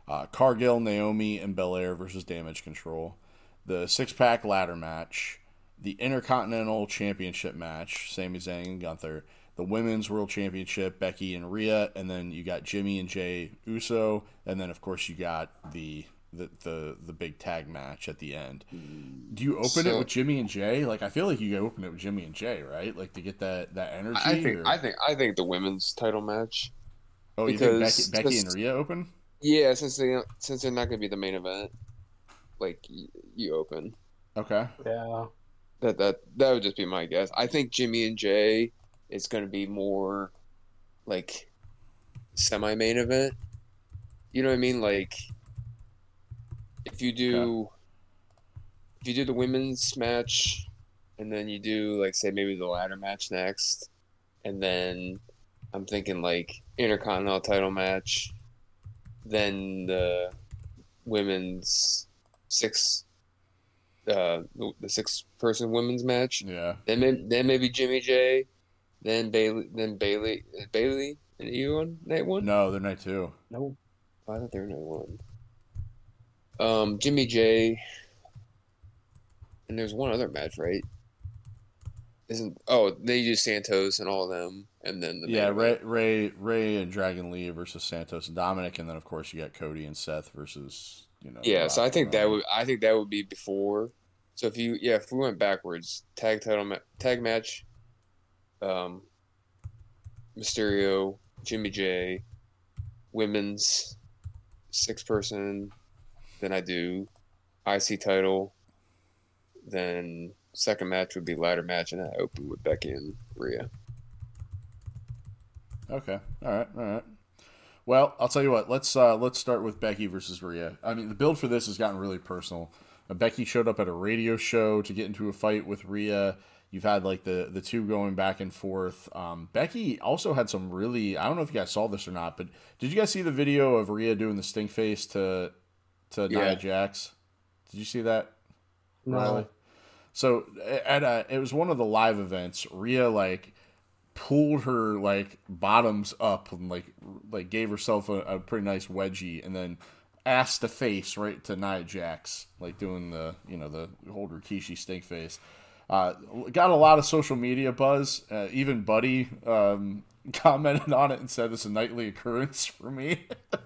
Uh, Cargill, Naomi, and Belair versus Damage Control. The six-pack ladder match. The Intercontinental Championship match, Sami Zayn and Gunther. The Women's World Championship, Becky and Rhea. And then you got Jimmy and Jay Uso. And then, of course, you got the the the, the big tag match at the end. Do you open so, it with Jimmy and Jay? Like, I feel like you open it with Jimmy and Jay, right? Like, to get that, that energy? I think, or? I think I think the women's title match. Oh, you think Becky, Becky and Rhea open? Yeah, since, they, since they're not going to be the main event, like, you, you open. Okay. Yeah. That that that would just be my guess. I think Jimmy and Jay is going to be more like semi-main event. You know what I mean? Like if you do okay. if you do the women's match, and then you do like say maybe the ladder match next, and then I'm thinking like Intercontinental title match, then the women's six. Uh, the, the six-person women's match. Yeah. Then, maybe, then maybe Jimmy J. Then Bailey. Then Bailey. Is Bailey and you on night one? No, they're night two. No. Oh, I thought they were night one. Um, Jimmy J. And there's one other match, right? Isn't oh they do Santos and all of them, and then the yeah Ray, Ray Ray and Dragon Lee versus Santos and Dominic, and then of course you got Cody and Seth versus you know. Yeah, Rock so I think that would I think that would be before. So if you yeah if we went backwards, tag title ma- tag match, um, Mysterio, Jimmy J, women's six person, then I do I C title, then second match would be ladder match, and I open with Becky and Rhea. Okay, all right, all right. Well, I'll tell you what. Let's uh, let's start with Becky versus Rhea. I mean, the build for this has gotten really personal. Uh, Becky showed up at a radio show to get into a fight with Rhea. You've had like the the two going back and forth. Um, Becky also had some really. I don't know if you guys saw this or not, but did you guys see the video of Rhea doing the stink face to to yeah. Nia Jax? Did you see that? No. Riley? So at a, it was one of the live events. Rhea like pulled her like bottoms up and like like gave herself a, a pretty nice wedgie, and then ass to face right to Nia Jax, like doing the you know the hold Rikishi stink face. Uh, got a lot of social media buzz. Uh, even Buddy um, commented on it and said it's a nightly occurrence for me.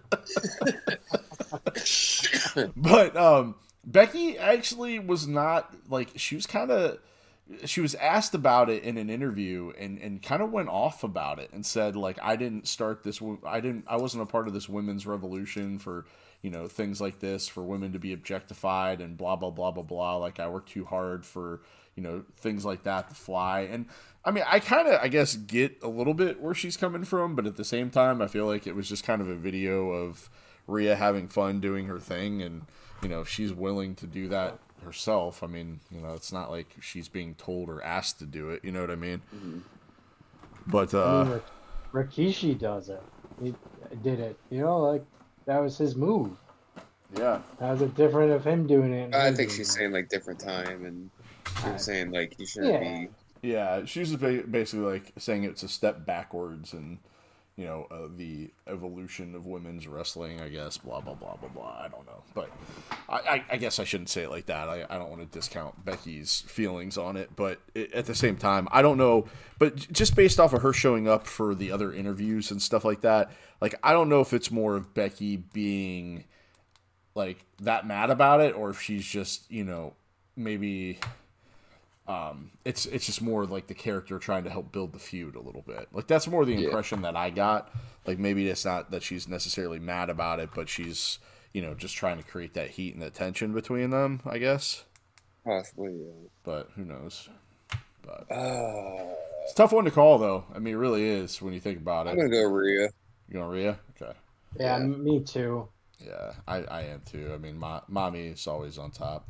But um, Becky actually was not like she was kind of. She was asked about it in an interview and, and kind of went off about it and said like I didn't start this I didn't I wasn't a part of this women's revolution for you know things like this for women to be objectified and blah blah blah blah blah like I worked too hard for you know things like that to fly. And I mean I kind of I guess get a little bit where she's coming from, but at the same time I feel like it was just kind of a video of Rhea having fun doing her thing, and you know if she's willing to do that herself, I mean, you know, it's not like she's being told or asked to do it. You know what I mean? Mm-hmm. But uh, I mean, Rikishi does it. He did it. You know, like that was his move. Yeah. How's it different of him doing it? I think she's saying like different time, and she was saying like you shouldn't yeah. be. Yeah, she's basically like saying it's a step backwards and. You know, uh, the evolution of women's wrestling, I guess, blah, blah, blah, blah, blah. I don't know. But I, I, I guess I shouldn't say it like that. I, I don't want to discount Becky's feelings on it. But it, at the same time, I don't know. But just based off of her showing up for the other interviews and stuff like that, like, I don't know if it's more of Becky being, like, that mad about it, or if she's just, you know, maybe... Um, it's it's just more like the character trying to help build the feud a little bit. Like that's more the impression yeah. that I got. Like maybe it's not that she's necessarily mad about it, but she's you know just trying to create that heat and that tension between them. I guess. Possibly, yeah. But who knows? But uh, it's a tough one to call, though. I mean, it really is when you think about it. I'm gonna go Rhea. You going Rhea? Okay. Yeah, yeah, me too. Yeah, I, I am too. I mean, my, mommy is always on top.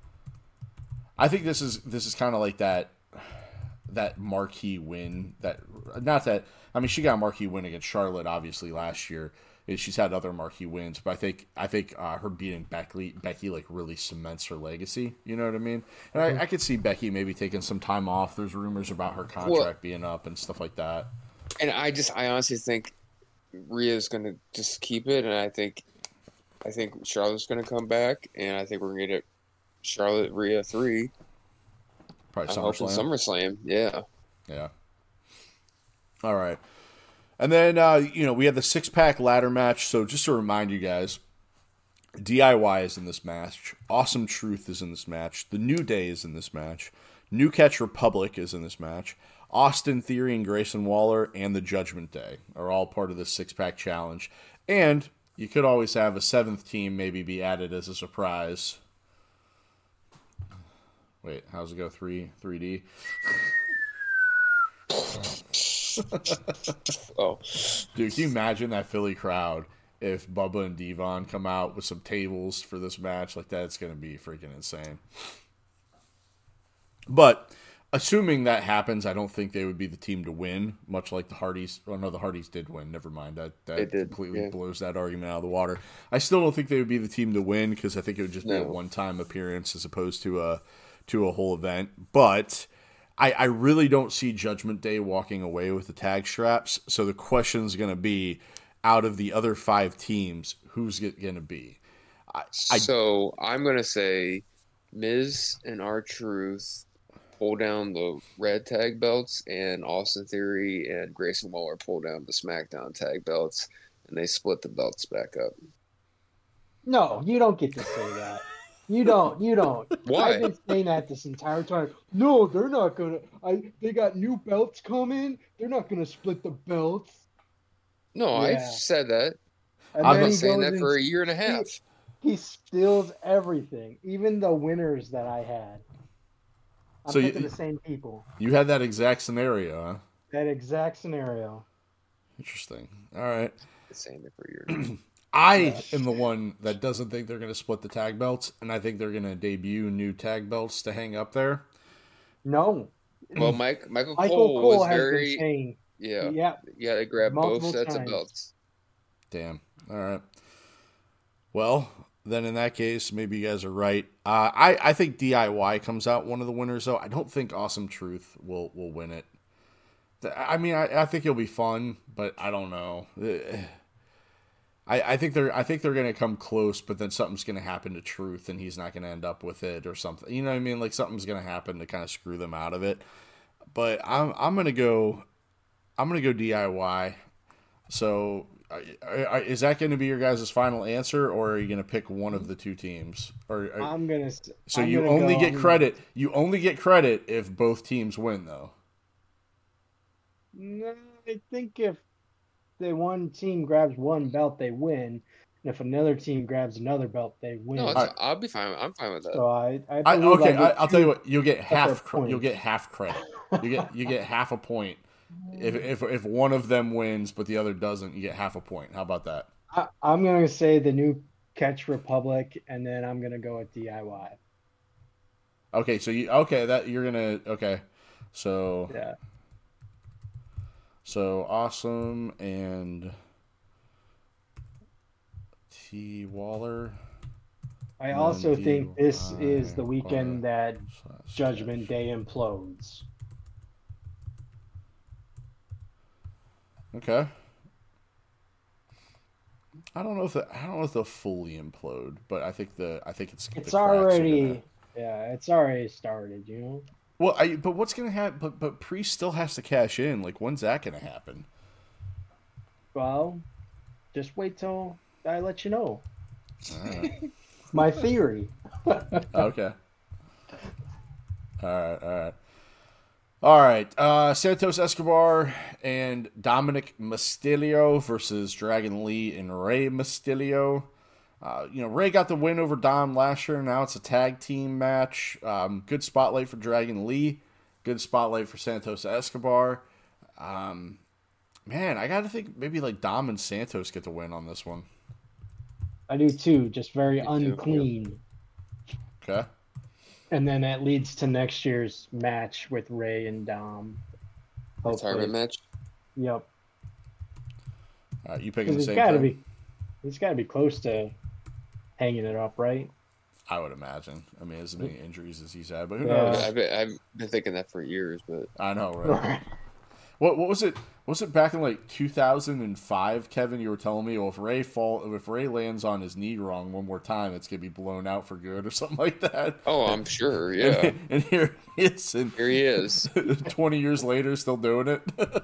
I think this is this is kind of like that that marquee win. That not that I mean she got a marquee win against Charlotte obviously last year. She's had other marquee wins, but I think I think uh, her beating Becky Becky like really cements her legacy. You know what I mean? And I, I could see Becky maybe taking some time off. There's rumors about her contract well, being up and stuff like that. And I just I honestly think Rhea's gonna just keep it, and I think I think Charlotte's going to come back, and I think we're going to get Charlotte Rhea three. Probably I'm hoping SummerSlam. SummerSlam. Yeah. Yeah. All right. And then, uh, you know, we have the six-pack ladder match. So just to remind you guys, D I Y is in this match. Awesome Truth is in this match. The New Day is in this match. New Catch Republic is in this match. Austin Theory and Grayson Waller and the Judgment Day are all part of this six-pack challenge. And you could always have a seventh team maybe be added as a surprise. Wait, how's it go? Three, three D. Oh, dude, can you imagine that Philly crowd if Bubba and Devon come out with some tables for this match? Like, that's going to be freaking insane. But assuming that happens, I don't think they would be the team to win, much like the Hardys. Oh, no, the Hardys did win. Never mind. That, that completely yeah. blows that argument out of the water. I still don't think they would be the team to win because I think it would just no. be a one-time appearance as opposed to a, to a whole event. But I, I really don't see Judgment Day walking away with the tag straps. So the question is going to be, out of the other five teams, who's it going to be? I, I, so I'm going to say Miz and R-Truth pull down the red tag belts, and Austin Theory and Grayson Waller pull down the SmackDown tag belts, and they split the belts back up. No, you don't get to say that. You don't. You don't. Why? I've been saying that this entire time. No, they're not gonna. I. They got new belts coming. They're not gonna split the belts. No, yeah. I've said that. And I've been saying that for a year and a half. He, he steals everything, even the winners that I had. I'm so picking you, the same people. You had that exact scenario, huh? That exact scenario. Interesting. All right. The same for a year. I am the one that doesn't think they're going to split the tag belts, and I think they're going to debut new tag belts to hang up there. No. Well, Mike Michael, Michael Cole, Cole was has very been saying, yeah, yeah, you got to grab both sets times. of belts. Damn. All right. Well, then in that case, maybe you guys are right. Uh, I I think D I Y comes out one of the winners, though. I don't think Awesome Truth will will win it. I mean, I, I think it'll be fun, but I don't know. I, I think they're I think they're gonna come close, but then something's gonna happen to Truth, and he's not gonna end up with it or something. You know what I mean? Like something's gonna happen to kind of screw them out of it. But I'm I'm gonna go, I'm gonna go D I Y. So is that going to be your guys' final answer, or are you going to pick one of the two teams? Or are, I'm gonna. So I'm you gonna only go, get I'm credit. Gonna... You only get credit if both teams win, though. No, I think if the one team grabs one belt, they win. And if another team grabs another belt, they win. No, right. I'll be fine. I'm fine with that. So I, I, I okay. I, I'll tell you what. You'll get half. You'll get half credit. You get you get half a point. If, if if one of them wins but the other doesn't, you get half a point. How about that? I, I'm going to say the New Catch Republic, and then I'm going to go with D I Y. Okay, so you okay that you're gonna okay, so yeah, so Awesome and T Waller. I also think this is the weekend that Judgment Day implodes. Okay. I don't know if the, I don't know if they'll fully implode, but I think the I think it's it's already gonna... yeah it's already started, you know. Well, I, but what's gonna happen? But but Priest still has to cash in. Like, when's that gonna happen? Well, just wait till I let you know. Right. My theory. Okay. All right. All right. All right, uh, Santos Escobar and Dominic Mysterio versus Dragon Lee and Rey Mysterio. Uh, you know, Rey got the win over Dom last year. Now it's a tag team match. Um, good spotlight for Dragon Lee. Good spotlight for Santos Escobar. Um, man, I got to think maybe like Dom and Santos get the win on this one. I do too. Just very Me unclean. Too. Okay. And then that leads to next year's match with Rey and Dom. Retirement match? Yep. Uh, you picking the same gotta thing? Be, he's got to be close to hanging it up, right? I would imagine. I mean, as many injuries as he's had, but who Yeah. knows? I've been, I've been thinking that for years, but I know, right? What what was it? Was it back in like two thousand five, Kevin? You were telling me, well, if Ray fall, if Ray lands on his knee wrong one more time, it's gonna be blown out for good or something like that. Oh, I'm sure. Yeah. And, and here he is, and here he is, twenty years later, still doing it.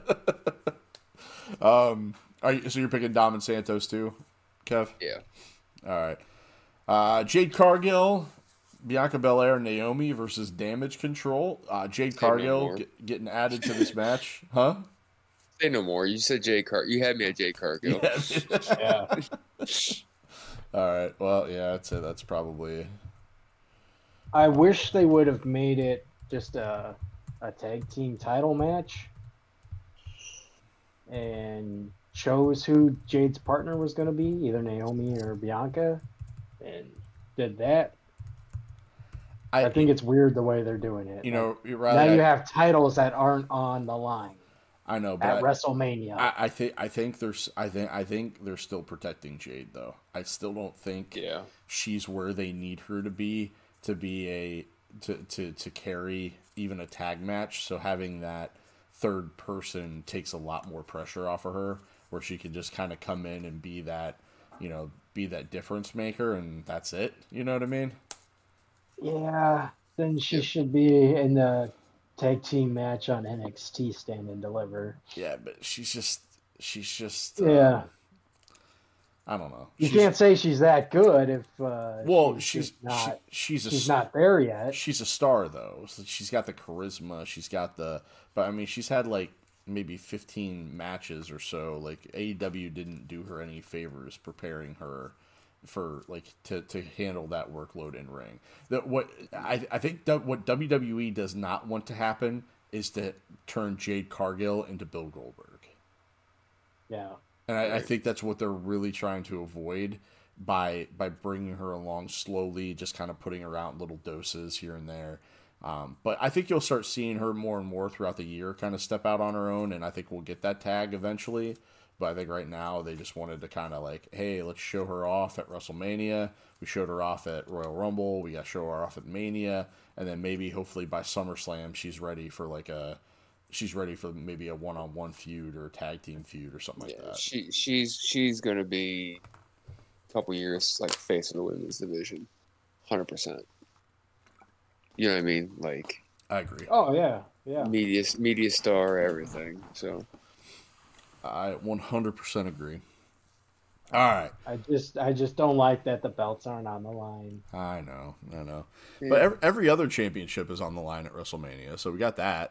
um, are you, so you're picking Dom and Santos too, Kev? Yeah. All right. Uh, Jade Cargill, Bianca Belair, Naomi versus Damage Control. Uh, Jade Say Cargill no get, getting added to this match, huh? Say no more. You said Jay Car. You had me at Jay Cargill. Yeah. Yeah. All right. Well, yeah, I'd say that's probably. I wish they would have made it just a a tag team title match and chose who Jade's partner was going to be, either Naomi or Bianca, and did that. I, I think it's weird the way they're doing it. You know, like, rather now you I, have titles that aren't on the line. I know, but at I, WrestleMania. I, I think I think there's I think I think they're still protecting Jade though. I still don't think yeah. she's where they need her to be to be a to, to, to carry even a tag match. So having that third person takes a lot more pressure off of her, where she can just kind of come in and be that, you know, be that difference maker, and that's it. You know what I mean? Yeah. Then she should be in the tag team match on N X T Stand and Deliver. Yeah, but she's just she's just uh, yeah. I don't know. You she's, can't say she's that good if uh, well, she's, she's she's not. she, she's a, she's not there yet. She's a star though. So she's got the charisma. She's got the. But I mean, she's had like maybe fifteen matches or so. Like A E W didn't do her any favors preparing her for like to, to handle that workload in ring. That what I I think that what W W E does not want to happen is to turn Jade Cargill into Bill Goldberg. Yeah. And I, I think that's what they're really trying to avoid by by bringing her along slowly, just kind of putting her out in little doses here and there. Um, but I think you'll start seeing her more and more throughout the year kind of step out on her own, and I think we'll get that tag eventually. But I think right now they just wanted to kind of like, hey, let's show her off at WrestleMania. We showed her off at Royal Rumble. We got to show her off at Mania. And then maybe hopefully by SummerSlam she's ready for like a... She's ready for maybe a one-on-one feud or a tag team feud or something like yeah, that. She she's she's gonna be a couple years like face of the women's division, hundred percent. You know what I mean? Like I agree. Oh yeah, yeah. Media media star, everything. So I one hundred percent agree. All right. I just I just don't like that the belts aren't on the line. I know, I know. Yeah. But every, every other championship is on the line at WrestleMania, so we got that.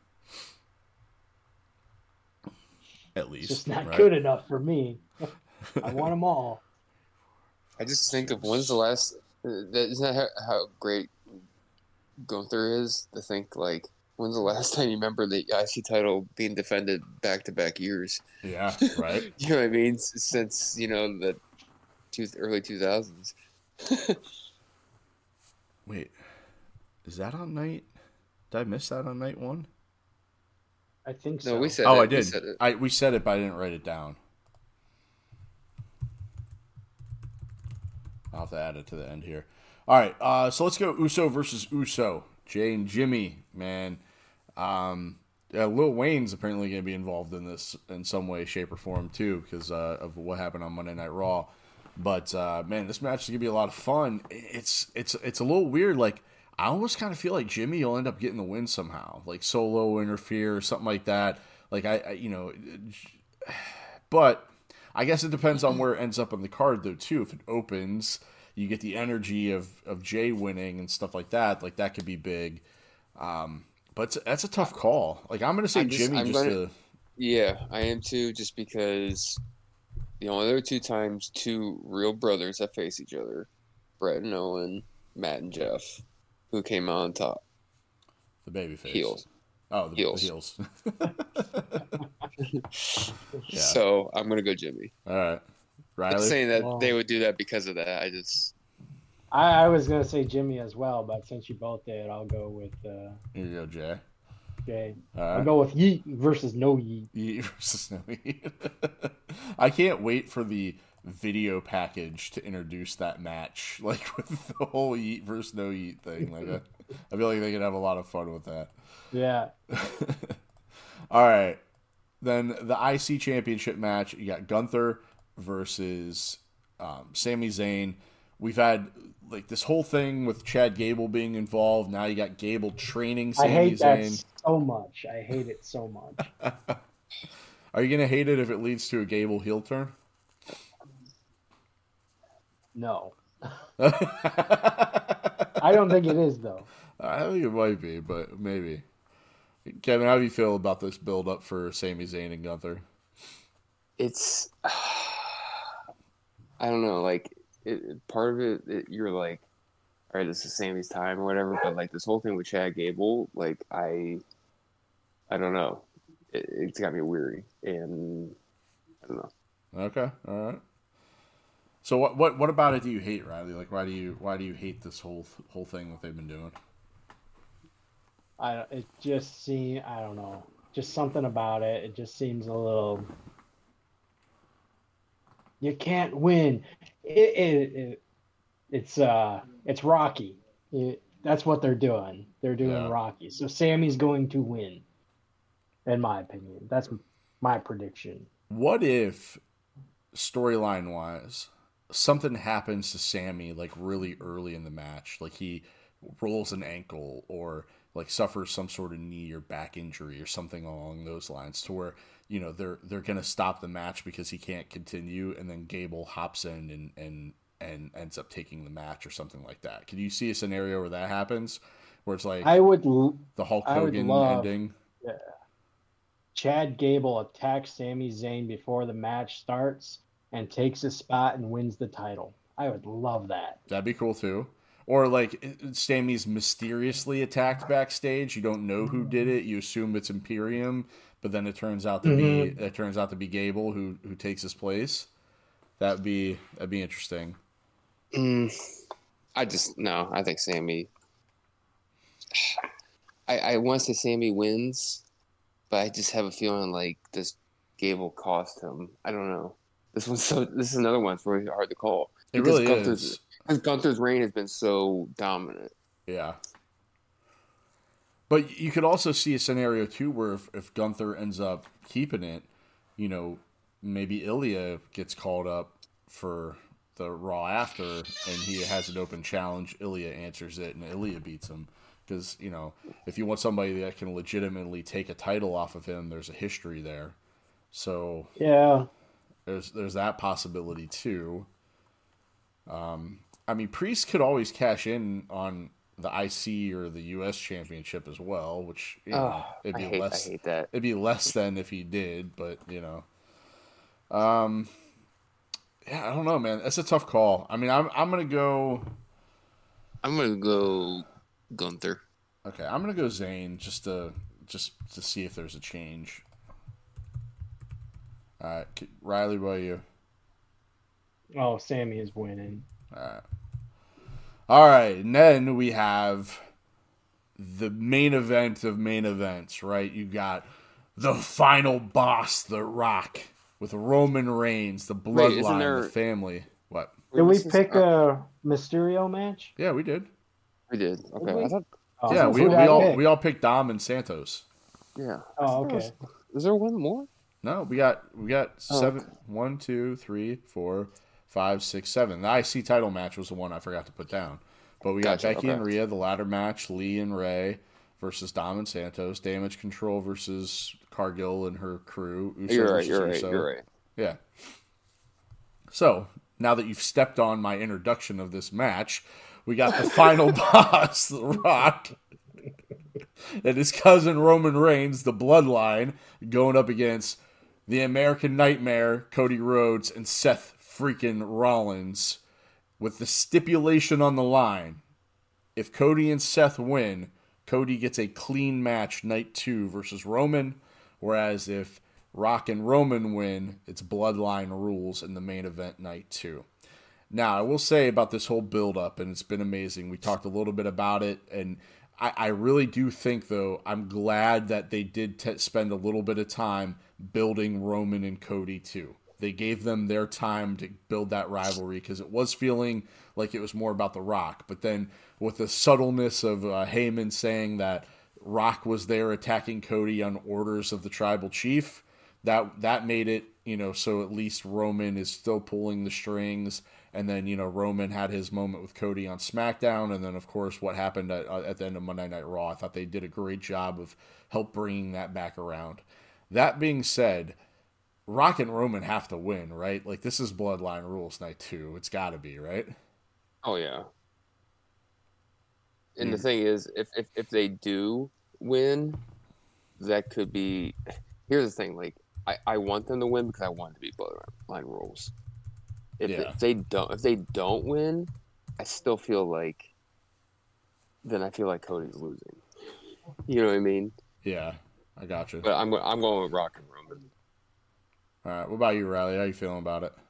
At least. It's just not right? good enough for me. I want them all. I just think of when's the last. That isn't that how, how great Gunther is to think like when's the last time you remember the I C title being defended back to back years? Yeah, right. You know what I mean? Since you know the two, early two thousands. Wait, is that on night? Did I miss that on night one? I think so. No, we said. Oh, it. I We did. said it. I we said it, but I didn't write it down. I'll have to add it to the end here. All right, uh, so let's go Uso versus Uso. Jay and Jimmy, man. Um, yeah, Lil Wayne's apparently going to be involved in this in some way, shape, or form too, because uh, of what happened on Monday Night Raw. But uh, man, this match is going to be a lot of fun. It's it's it's a little weird. Like I almost kind of feel like Jimmy will end up getting the win somehow, like solo interfere or something like that. Like I, I you know, but I guess it depends on where it ends up on the card though too. If it opens, you get the energy of, of Jay winning and stuff like that. Like that could be big. Um, but that's a tough call. Like I'm gonna say I'm just- Jimmy I'm just gonna- to. Yeah, I am too. Just because the only other two times two real brothers that face each other, Brett and Owen, Matt and Jeff, who came out on top. The babyface. Heels. Oh, the Heels. the heels. Yeah. So I'm gonna go Jimmy. All right. I'm Riley. saying that Oh. they would do that because of that. I just I, I was gonna say Jimmy as well, but since you both did, I'll go with uh, Here you go, Jay. Jay. All I'll right. go with Yeet versus no Yeet. Yeet versus no Yeet. I can't wait for the video package to introduce that match, like with the whole Yeet versus no Yeet thing. Like, I, I feel like they could have a lot of fun with that. Yeah. All right, then the I C Championship match, you got Gunther versus um, Sami Zayn. We've had like this whole thing with Chad Gable being involved. Now you got Gable training Sami I hate Zayn. that so much. I hate it so much. Are you gonna hate it if it leads to a Gable heel turn? No. I don't think it is, though. I think it might be, but maybe. Kevin, how do you feel about this build up for Sami Zayn and Gunther? It's, I don't know, like, it, part of it, it, you're like, all right, this is Sammy's time or whatever, but, like, this whole thing with Chad Gable, like, I, I don't know. It, it's got me weary, and I don't know. Okay, all right. So what what what about it do you hate, Riley? Like, why do you why do you hate this whole whole thing that they've been doing? I it just seems I don't know, just something about it. It just seems a little. You can't win. It, it, it it's uh it's Rocky. It, that's what they're doing. They're doing Yeah. Rocky. So Sammy's going to win, in my opinion. That's my prediction. What if, storyline wise, something happens to Sammy like really early in the match, like he rolls an ankle or like suffers some sort of knee or back injury or something along those lines, to where you know they're they're gonna stop the match because he can't continue, and then Gable hops in and and and ends up taking the match or something like that. Can you see a scenario where that happens, where it's like I would l- the Hulk I would Hogan love- ending? Chad Gable attacks Sami Zayn before the match starts and takes his spot and wins the title. I would love that. That'd be cool too. Or like Sammy's mysteriously attacked backstage. You don't know who did it. You assume it's Imperium, but then it turns out to Mhm. be it turns out to be Gable who who takes his place. That'd be that'd be interesting. Mm, I just, no, I think Sammy, I, I want to say Sammy wins, but I just have a feeling like this Gable cost him. I don't know. This one's so. This is another one that's really hard to call. It Because really Gunther's, is. Because Gunther's reign has been so dominant. Yeah. But you could also see a scenario too where if, if Gunther ends up keeping it, you know, maybe Ilya gets called up for the Raw after, and he has an open challenge. Ilya answers it, and Ilya beats him. Because, you know, if you want somebody that can legitimately take a title off of him, there's a history there. So Yeah. there's there's that possibility too. Um, I mean, Priest could always cash in on the I C or the U S championship as well, which you know, Oh, it'd I be hate, less. I hate that. It'd be less than if he did, but you know, um, yeah, I don't know, man. That's a tough call. I mean, I'm I'm gonna go. I'm gonna go Gunther. Okay, I'm gonna go Zayn just to just to see if there's a change. All right, Riley, what about you? Oh, Sammy is winning. All right. All right, and then we have the main event of main events, right? You got the final boss, The Rock, with Roman Reigns, the Wait, isn't bloodline, there- the family. What? Did we This is- pick uh, a Mysterio match? Yeah, we did. We did. Okay. we? I thought. Oh, yeah, who we, did we I all pick? we all picked Dom and Santos. Yeah. Oh, I thought there okay. was- Is there one more? No, we got we got Oh, seven. okay. One, two, three, four, five, six, seven. The I C title match was the one I forgot to put down. But we got Gotcha, Becky okay. and Rhea, the ladder match, Lee and Ray versus Dom and Santos, Damage Control versus Cargill and her crew. Uso You're right. versus You're right. Uso. You're right. Yeah. So, now that you've stepped on my introduction of this match, we got the final boss, The Rock, and his cousin Roman Reigns, the Bloodline, going up against the American Nightmare, Cody Rhodes, and Seth freaking Rollins, with the stipulation on the line. If Cody and Seth win, Cody gets a clean match night two versus Roman, whereas if Rock and Roman win, it's Bloodline rules in the main event night two. Now, I will say about this whole build-up, and it's been amazing. We talked a little bit about it, and I, I really do think, though, I'm glad that they did t- spend a little bit of time building Roman and Cody, too. They gave them their time to build that rivalry, because it was feeling like it was more about The Rock. But then with the subtleness of uh, Heyman saying that Rock was there attacking Cody on orders of the Tribal Chief, that that made it, you know, so at least Roman is still pulling the strings. And then, you know, Roman had his moment with Cody on SmackDown. And then, of course, what happened at, at the end of Monday Night Raw. I thought they did a great job of help bringing that back around. That being said, Rock and Roman have to win, right? Like, this is Bloodline Rules Night two. It's got to be, right? Oh, yeah. And Mm. the thing is, if, if, if they do win, that could be... Here's the thing, like, I, I want them to win because I want it to be Bloodline Rules. If, Yeah. if they don't, if they don't win, I still feel like, then I feel like Cody's losing. You know what I mean? Yeah, I got you. But I'm I'm going with Rock and Roman. All right, what about you, Riley? How you feeling about it?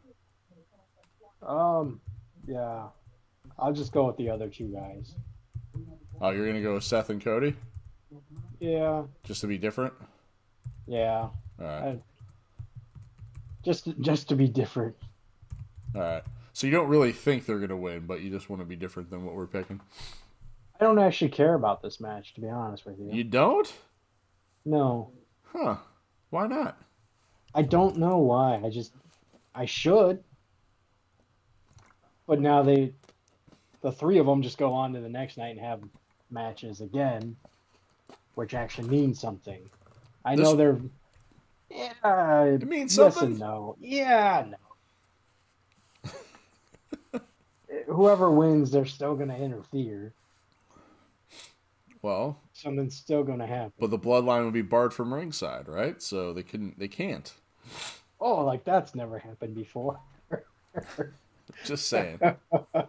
Um, yeah, I'll just go with the other two guys. Oh, you're gonna go with Seth and Cody, Yeah, just to be different? yeah, All right, I, just just to be different. all right. So you don't really think they're gonna win, but you just want to be different than what we're picking. I don't actually care about this match, to be honest with you. You don't? No, Huh? Why not? I don't know why. I just I should, but now they, the three of them, just go on to the next night and have matches again, which actually means something. I This- know they're. Yeah, It means yes something? and no. Yeah, no. Whoever wins, they're still going to interfere. Well, Something's still going to happen. but the bloodline would be barred from ringside, right? So they couldn't. They can't. Oh, like that's never happened before. Just saying. uh,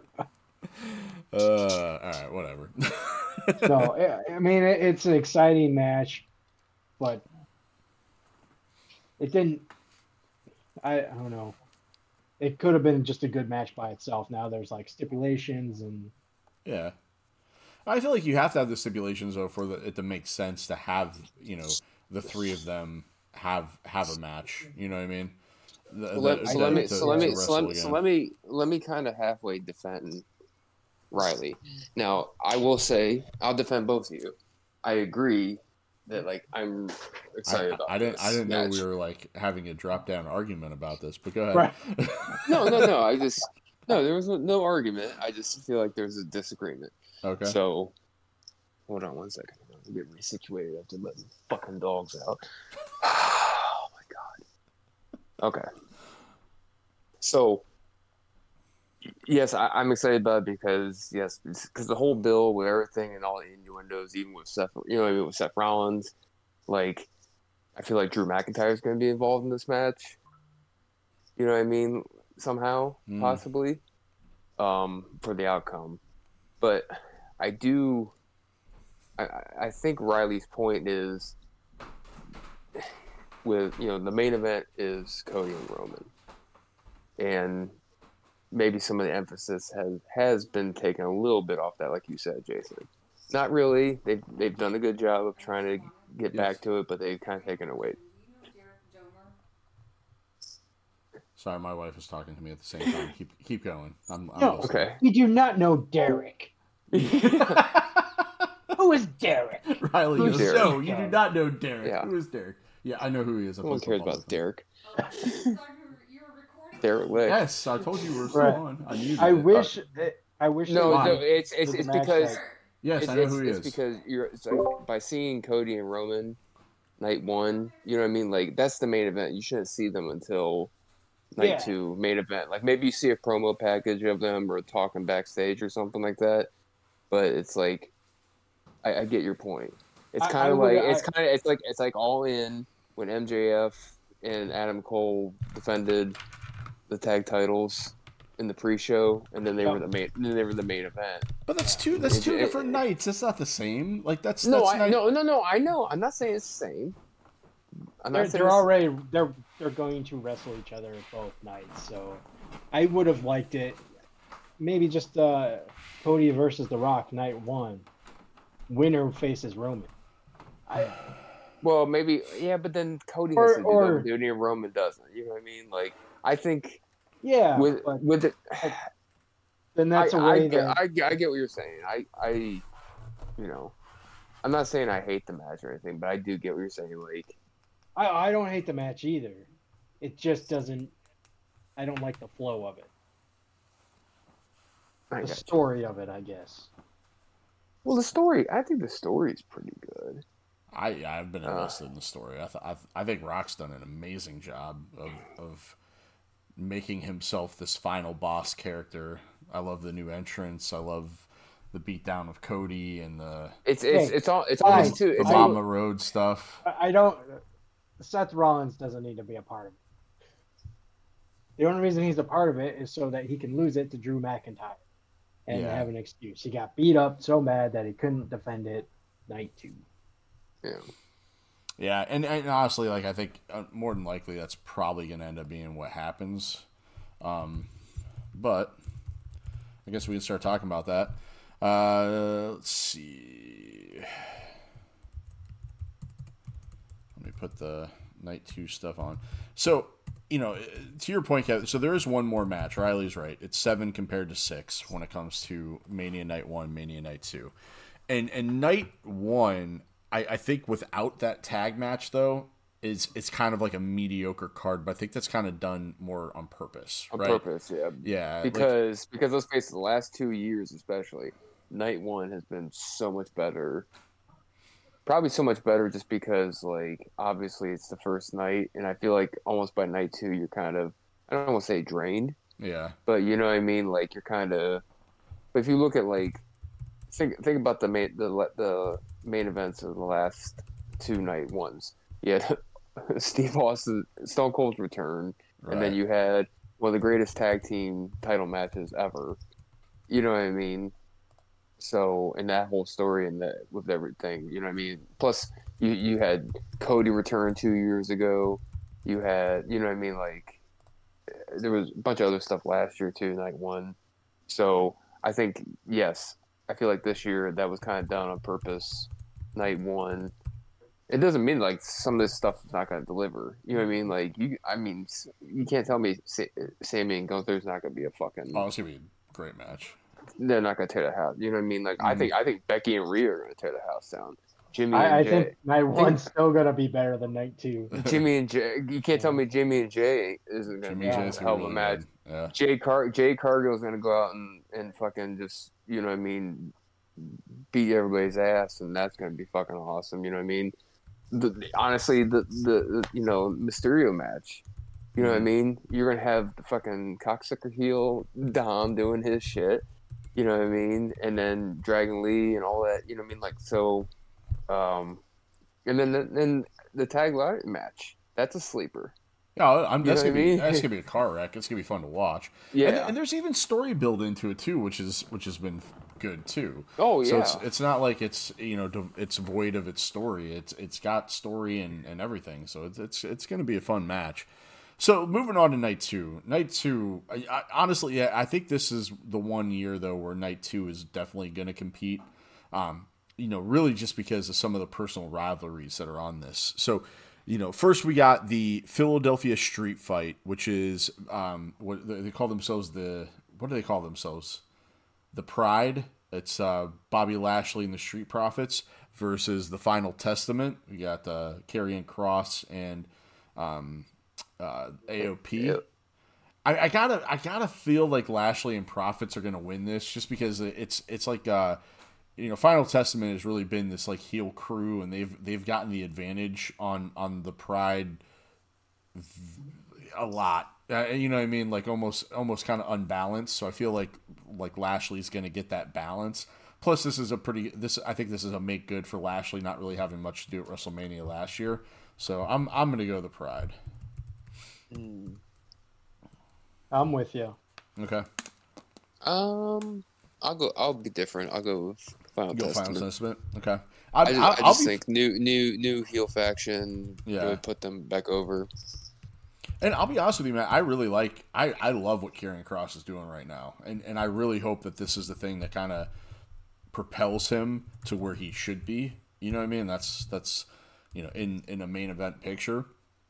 all right, whatever. No, I I mean it, it's an exciting match, but it didn't. I, I don't know. It could have been just a good match by itself. Now there's like stipulations and Yeah. I feel like you have to have the stipulations though for the, it to make sense to have, you know, the three of them have have a match. You know what I mean? The, So let, the- so to- let me to- so let to me so wrestle let me so again. let me let me kind of halfway defend Riley. Now I will say I'll defend both of you. I agree that like I'm excited I, about. I didn't. this I didn't know match. we were like having a drop down argument about this. But go ahead. right. No, no, no. I just no. There was no, no argument. I just feel like there's a disagreement. Okay. So hold on one second. I'm getting resituated after letting fucking dogs out. Oh my god. Okay. So yes, I, I'm excited about it because yes, because the whole bill with everything and all the innuendos, even with Seth, you know, even with Seth Rollins, like I feel like Drew McIntyre is going to be involved in this match. You know what I mean? Somehow, Mm. possibly, um, for the outcome. But I do. I, I think Riley's point is with you know the main event is Cody and Roman, and maybe some of the emphasis has has been taken a little bit off that, like you said, Jason. Not really. They've they've done a good job of trying to get Yes. back to it, but they've kind of taken it away. Sorry, my wife is talking to me at the same time. Keep keep going. I'm, I'm No. listening. Okay. We do not know Derek. Who is Derek? Riley Who's goes, Derek? no, you do not know Derek. Yeah. Who is Derek? Yeah, I know who he is. I No one play cares football about with him. Derek. Derek Lick. Yes, I told you we were still Right. on. I knew. I that. wish. I wish. No, they Why? no, would it's do it's the it's match because like- Yes, it's, I know it's, who he it's is. because you're it's like, by seeing Cody and Roman night one, you know what I mean? Like that's the main event. You shouldn't see them until night Yeah. two, main event. Like maybe you see a promo package of them or talking backstage or something like that. But it's like I, I get your point. It's I- kind I of would- like I- it's kind of it's like it's like all in when M J F and Adam Cole defended the tag titles in the pre-show, and then they Yep. were the main. And then they were the main event. But that's two. That's It- two it- different it- nights. That's not the same. Like that's No, that's I, night- no, no, no. I know. I'm not saying it's the same. I'm They're, not saying they're it's- already they're they're going to wrestle each other both nights, so I would have liked it. Maybe just uh, Cody versus The Rock night one. Winner faces Roman. I Well, maybe yeah, but then Cody Or- has to do or- that with Duty and Roman doesn't. You know what I mean? Like I think yeah, with but with it, then that's I, a way I, get, that I, get- I get what you're saying. I I you know, I'm not saying I hate the match or anything, but I do get what you're saying. Like I I don't hate the match either. It just doesn't. I don't like the flow of it. I The got you. story of it, I guess. Well, the story. I think the story is pretty good. I I've been Uh, invested in the story. I th- I, th- I think Rock's done an amazing job of of making himself this final boss character. I love the new entrance. I love the beatdown of Cody and the it's it's Hey, it's all it's fine. almost too. the It's I- all, Mama Road stuff. I, I don't. Seth Rollins doesn't need to be a part of it. The only reason he's a part of it is so that he can lose it to Drew McIntyre and Yeah. have an excuse. He got beat up so bad that he couldn't defend it night two. yeah. Yeah, and, and honestly, like I think uh, more than likely that's probably going to end up being what happens. Um, but I guess we can start talking about that. Uh, let's see. Let me put the night two stuff on. So, you know, to your point, Kevin, so there is one more match. Riley's right. It's seven compared to six when it comes to Mania Night One, Mania Night Two, and and Night One. I, I think without that tag match though, is it's kind of like a mediocre card, but I think that's kind of done more on purpose, On right? purpose, yeah. Yeah, like- Because because let's face it, the last two years especially, night one has been so much better. Probably so much better just because like obviously it's the first night, and I feel like almost by night two you're kind of I don't want to say drained, yeah, but you know what I mean. Like you're kind of. But if you look at like think think about the main the the main events of the last two night ones. You had Steve Austin, Stone Cold's return, right. and then you had one of the greatest tag team title matches ever. You know what I mean? So, and that whole story and that with everything, you know what I mean? Plus, you you had Cody return two years ago. You had, you know what I mean? Like, there was a bunch of other stuff last year too, night one. So, I think, yes, I feel like this year that was kind of done on purpose. Night one. It doesn't mean like some of this stuff is not going to deliver. You know what I mean? Like you, I mean, you can't tell me Sa- Sammy and Gunther's not going to be a fucking. Oh, it's gonna be a great match. They're not going to tear the house. You know what I mean? Like I Mhm. think I think Becky and Rhea are going to tear the house down. Jimmy I, I and Jay. think night one's still gonna be better than night two. Jimmy and Jay. You can't tell me Jimmy and Jay isn't going to Jimmy be Yeah. a J's hell gonna of be a really match. good. Yeah, Jay Car Jay Cargill's going to go out and and fucking just you know what I mean, beat everybody's ass, and that's going to be fucking awesome. You know what I mean? The, honestly, the, the the you know Mysterio match, you know what I Mhm. mean. You're gonna have the fucking cocksucker heel Dom doing his shit, you know what I mean, and then Dragon Lee and all that, you know what I mean. Like so, um, and then then the tag light match. That's a sleeper. no, I'm, You that's know gonna what I be mean? that's gonna be a car wreck. It's gonna be fun to watch. Yeah. and, and there's even story build into it too, which is which has been good too. Oh So yeah. it's it's not like it's you know dev- it's void of its story. It's it's got story and, and everything. So it's it's it's going to be a fun match. So moving on to night two. Night two, I, I, honestly, yeah, I think this is the one year though where night two is definitely going to compete. Um, you know, really just because of some of the personal rivalries that are on this. So. You know, first we got the Philadelphia Street Fight, which is um, what they call themselves the what do they call themselves? The Pride. It's uh, Bobby Lashley and the Street Profits versus the Final Testament. We got uh, Karrion Kross and um, uh, A O P. Yep. I, I gotta, I gotta feel like Lashley and Profits are gonna win this, just because it's, it's like, uh, you know, Final Testament has really been this like heel crew, and they've, they've gotten the advantage on, on the Pride a lot. Uh, you know what I mean? Like almost almost kind of unbalanced. So I feel like like Lashley's going to get that balance. Plus, this is a pretty this I think this is a make good for Lashley not really having much to do at WrestleMania last year. So I'm I'm going to go the Pride. I'm with you. Okay, Um, I'll go. I'll be different. I'll go with Final go Testament. Final Testament. Okay, I just, I'll, I I'll just be, think new, new, new heel faction. Yeah. Really put them back over. and I'll be honest with you, man. I really like I, I love what Karrion Kross is doing right now, and and I really hope that this is the thing that kind of propels him to where he should be. You know what I mean? That's that's you know in, in a main event picture.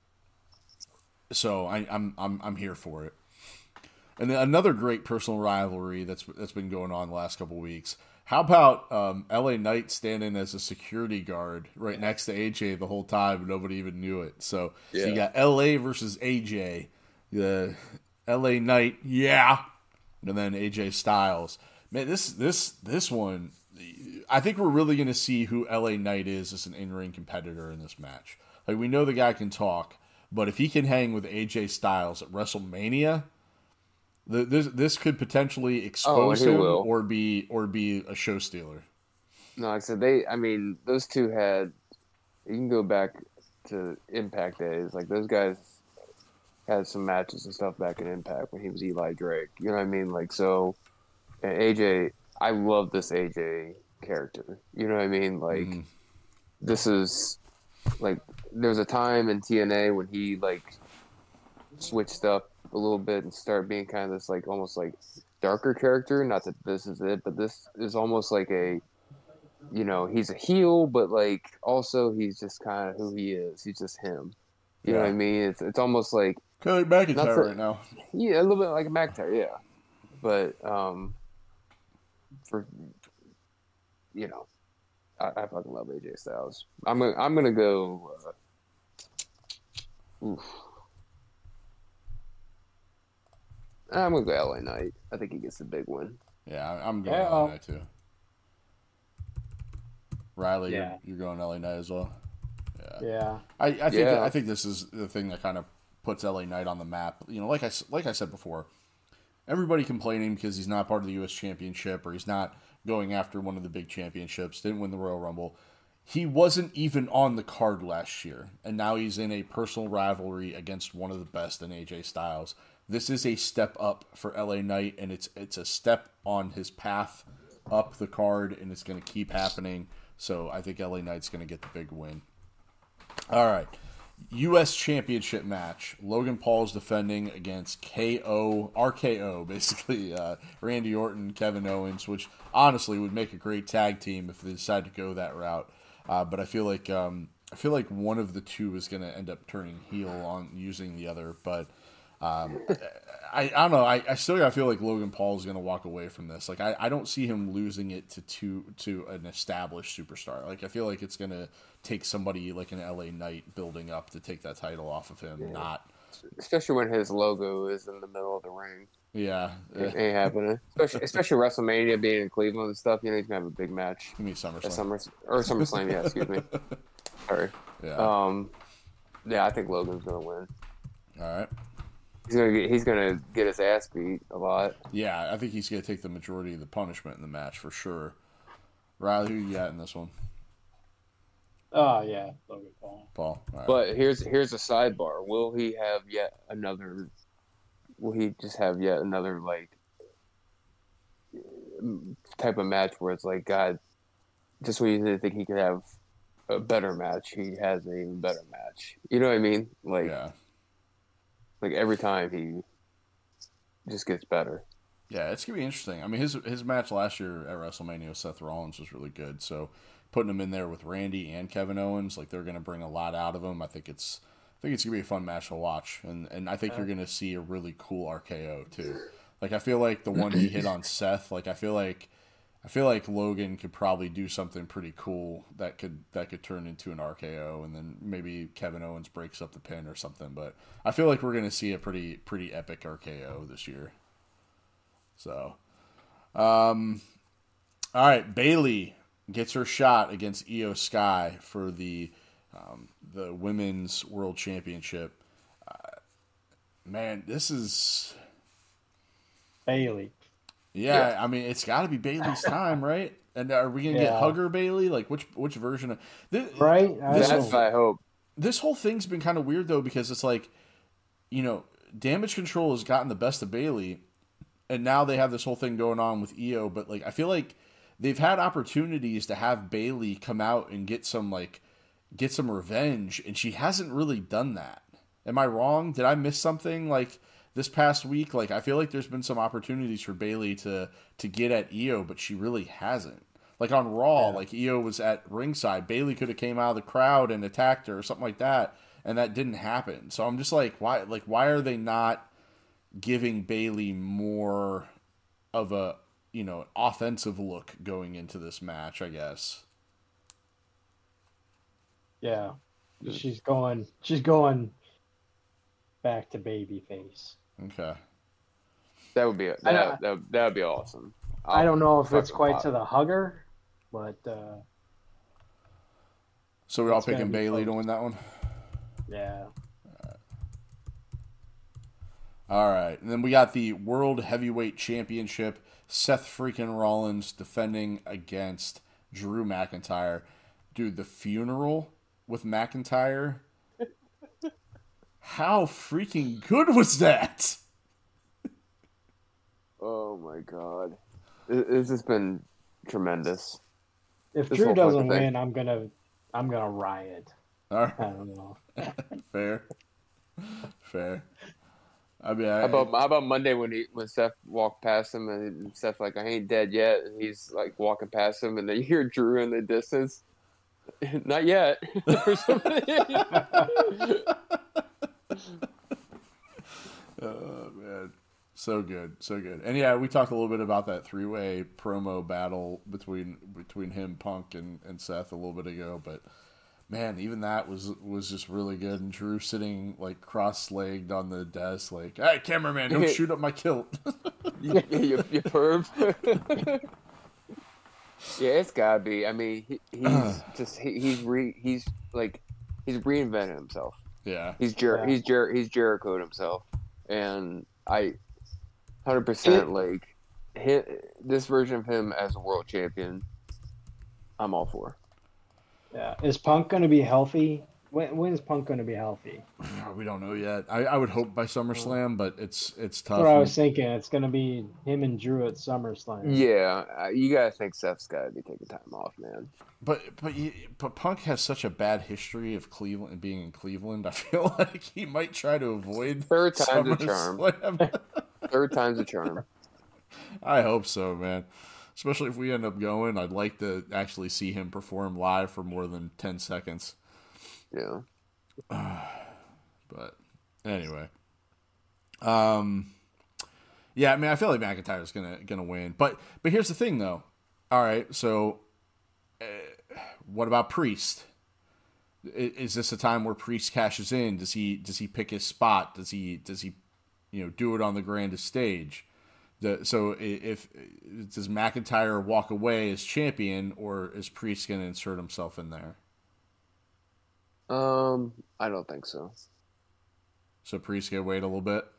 So I, I'm I'm I'm here for it. And then another great personal rivalry that's that's been going on the last couple of weeks How about um, L A Knight standing as a security guard right next to A J the whole time, and nobody even knew it. So Yeah. you got L A versus A J, the L A Knight, yeah, and then A J Styles. Man, this this this one, I think we're really going to see who L A Knight is as an in-ring competitor in this match. Like, we know the guy can talk, but if he can hang with A J Styles at WrestleMania, the, this this could potentially expose Oh, he him will. or be or be a show stealer. No, like I said, they. I mean, those two had. You can go back to Impact days. Like, those guys had some matches and stuff back in Impact when he was Eli Drake. You know what I mean? Like, so, and A J, I love this A J character. You know what I mean? Like, Mhm. this is like there was a time in T N A when he like switched up a little bit and started being kind of this like almost like darker character. Not that this is it, but this is almost like a, you know, he's a heel, but like also he's just kind of who he is. He's just him. You know Yeah. what I mean? It's it's almost like Kind of like McIntyre Not for- right now. yeah, a little bit like a McIntyre, yeah. But um, for you know, I, I fucking love A J Styles. I'm gonna I'm gonna go. Uh, oof. I'm gonna go L A Knight. I think he gets the big win. Yeah, I- I'm going Yeah. L A Knight too. Riley, Yeah. you're, you're going L A Knight as well. Yeah. I, I think Yeah. I think this is the thing that kind of puts L A Knight on the map. You know, like I s- like I said before, everybody complaining because he's not part of the U S Championship or he's not going after one of the big championships, didn't win the Royal Rumble. He wasn't even on the card last year, and now he's in a personal rivalry against one of the best in A J Styles. This is a step up for L A Knight, and it's it's a step on his path up the card, and it's going to keep happening. So I think L A Knight's going to get the big win. All right. U S Championship match. Logan Paul's defending against K O, R K O, basically. Uh, Randy Orton, Kevin Owens, which honestly would make a great tag team if they decide to go that route. Uh, but I feel like um, I feel like one of the two is going to end up turning heel on using the other. But um, I, I don't know. I, I still gotta feel like Logan Paul is going to walk away from this. Like I, I don't see him losing it to two to an established superstar. Like I feel like it's going to take somebody like an L A Knight building up to take that title off of him. Yeah. Not Especially when his logo is in the middle of the ring. yeah. It Uh, ain't happening. Especially, especially WrestleMania being in Cleveland and stuff. You know, he's gonna have a big match give me at SummerSlam. Summer or SummerSlam. Yeah, excuse me. Sorry. Yeah. Um, yeah, I think Logan's gonna win. All right. He's gonna get, he's gonna get his ass beat a lot. Yeah, I think he's going to take the majority of the punishment in the match for sure. Riley, who you got in this one? Oh yeah, Logan Paul. Paul. All right. But here's here's a sidebar. Will he have yet another? Will he just have yet another like type of match where it's like God, just when you didn't think he could have a better match, he has an even better match. You know what I mean? Like yeah. like every time he just gets better. Yeah, it's gonna be interesting. I mean, his his match last year at WrestleMania with Seth Rollins was really good. So putting him in there with Randy and Kevin Owens, like they're gonna bring a lot out of him. I think it's I think it's gonna be a fun match to watch, and and I think you're gonna see a really cool R K O too. Like I feel like the one he hit on Seth, like I feel like I feel like Logan could probably do something pretty cool that could that could turn into an R K O, and then maybe Kevin Owens breaks up the pin or something. But I feel like we're gonna see a pretty pretty epic R K O this year. So, um, all right, Bayley gets her shot against Io Sky for the um, the women's world championship. Uh, man, this is Bailey. yeah, Yeah. I mean, it's got to be Bayley's time, right? And are we gonna get Yeah. Hugger Bayley? Like which which version of this? Right? I This don't That's know. what I hope. This whole thing's been kind of weird though because it's like, you know, Damage Control has gotten the best of Bayley, and now they have this whole thing going on with Io. But like, I feel like they've had opportunities to have Bayley come out and get some like get some revenge, and she hasn't really done that. Am I wrong? Did I miss something like this past week? Like, I feel like there's been some opportunities for Bayley to to get at Io, but she really hasn't. Like on Raw, Yeah. like Io was at ringside, Bayley could have came out of the crowd and attacked her or something like that, and that didn't happen. So I'm just like, why? Like, why are they not giving Bayley more of a you know, offensive look going into this match, I guess. Yeah, she's going. She's going back to babyface. Okay. That would be a, I, that that that would be awesome. I I'll don't know if it's fucking quite pop. to the hugger, but uh, So we're all It's gonna picking be Bailey to close. win that one? yeah. All right. And then we got the World Heavyweight Championship. Seth freaking Rollins defending against Drew McIntyre. Dude, the funeral with McIntyre. How freaking good was that? Oh my god, it, it's just been tremendous. If This Drew whole doesn't fucking thing. win, I'm gonna I'm gonna riot. All I right. don't know. Fair. Fair. I mean, I, How about how about Monday when he when Seth walked past him and Seth like I ain't dead yet and he's like walking past him and then you hear Drew in the distance, not yet. Or something. oh, man. So good. So good. And yeah, we talked a little bit about that three-way promo battle between between him, Punk, and, and Seth a little bit ago. But, man, even that was was just really good. And Drew sitting, like, cross-legged on the desk, like, hey, cameraman, don't shoot up my kilt. you, you, you perv. Yeah, it's gotta be. I mean, he, he's just he, he's re he's like he's reinvented himself. yeah. He's Jer Yeah. he's Jer he's Jericho'd himself, and I, hundred percent like hi this version of him as a world champion. I'm all for. Yeah. Is Punk gonna be healthy? When when is Punk gonna be healthy? We don't know yet. I, I would hope by SummerSlam, but it's it's tough. That's what I was thinking. It's gonna be him and Drew at SummerSlam. Yeah, uh, you gotta think Seth's gotta be taking time off, man. But but you, but Punk has such a bad history of Cleveland being in Cleveland. I feel like he might try to avoid Third time's a charm. SummerSlam. Third time's a charm. I hope so, man. Especially if we end up going, I'd like to actually see him perform live for more than ten seconds. Yeah. But anyway, um, yeah, I mean, I feel like McIntyre's gonna gonna win. But but here's the thing, though. All right, so uh, what about Priest? I- Is this a time where Priest cashes in? Does he does he pick his spot? Does he does he you know do it on the grandest stage? The, so i- if does McIntyre walk away as champion, or is Priest gonna insert himself in there? Um, I don't think so. So Priest can wait a little bit.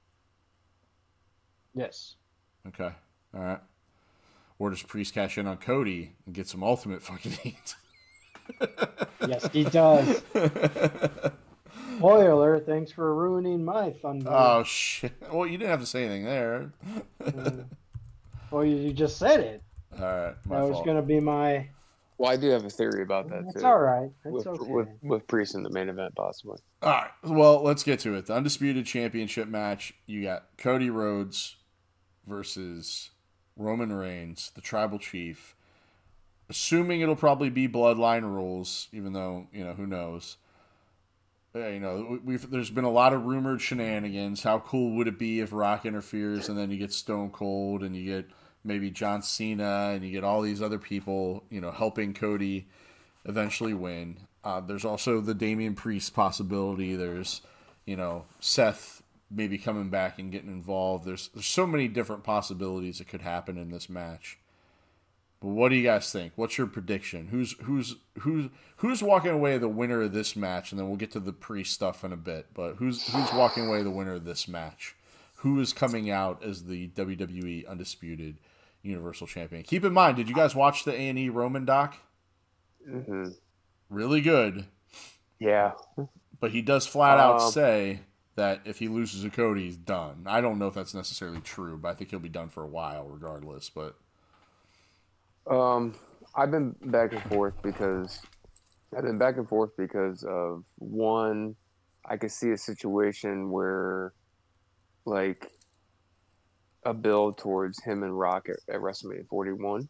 Yes. Okay. All right. Or does Priest cash in on Cody and get some ultimate fucking heat? Yes, he does. Spoiler, thanks for ruining my thunder. Oh, shit. Well, you didn't have to say anything there. Uh, well, you, you just said it. All right. My That was fault. going to be my... Well, I do have a theory about that It's too. all right. It's With, okay. with with Priest in the main event, possibly. All right. Well, let's get to it. The Undisputed Championship match. You got Cody Rhodes versus Roman Reigns, the Tribal Chief. Assuming it'll probably be Bloodline rules, even though, you know, who knows. Uh, you know, we've there's been a lot of rumored shenanigans. How cool would it be if Rock interferes and then you get Stone Cold and you get maybe John Cena and you get all these other people, you know, helping Cody eventually win. Uh, there's also the Damian Priest possibility. There's, you know, Seth maybe coming back and getting involved. There's there's so many different possibilities that could happen in this match. But what do you guys think? What's your prediction? Who's who's who's who's walking away the winner of this match? And then we'll get to the Priest stuff in a bit. But who's who's walking away the winner of this match? Who is coming out as the W W E Undisputed Universal Champion? Keep in mind, did you guys watch the A and E Roman doc? Mm-hmm. Really good. Yeah. But he does flat out Um, say that if he loses to Cody, he's done. I don't know if that's necessarily true, but I think he'll be done for a while regardless. But Um, I've been back and forth because I've been back and forth because of one, I could see a situation where, like, a build towards him and Rock at, at WrestleMania forty-one,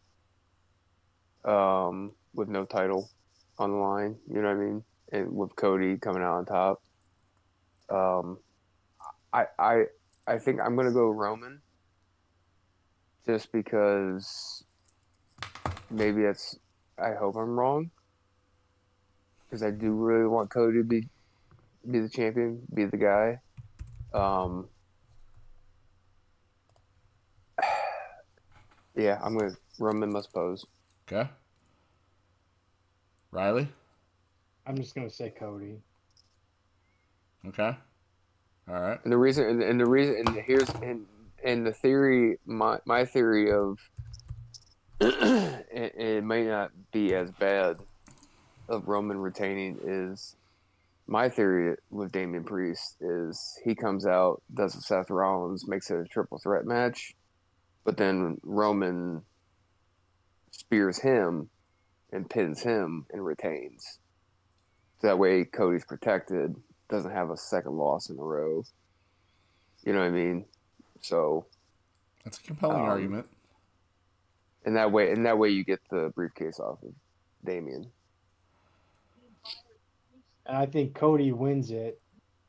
um, with no title on the line. You know what I mean? And with Cody coming out on top. Um, I I I think I'm gonna go Roman. just because maybe that's. I hope I'm wrong, because I do really want Cody to be be the champion, be the guy. Um, yeah, I'm gonna Roman must pose. Okay. Riley? I'm just gonna say Cody. Okay. All right. And the reason, and, and the reason, and here's and and the theory, my my theory of it, it may not be as bad of Roman retaining is my theory with Damian Priest is he comes out, does a Seth Rollins, makes it a triple threat match, but then Roman spears him and pins him and retains. So that way Cody's protected, doesn't have a second loss in a row. You know what I mean? So that's a compelling um, argument. And that way, and that way you get the briefcase off of Damian. And I think Cody wins it.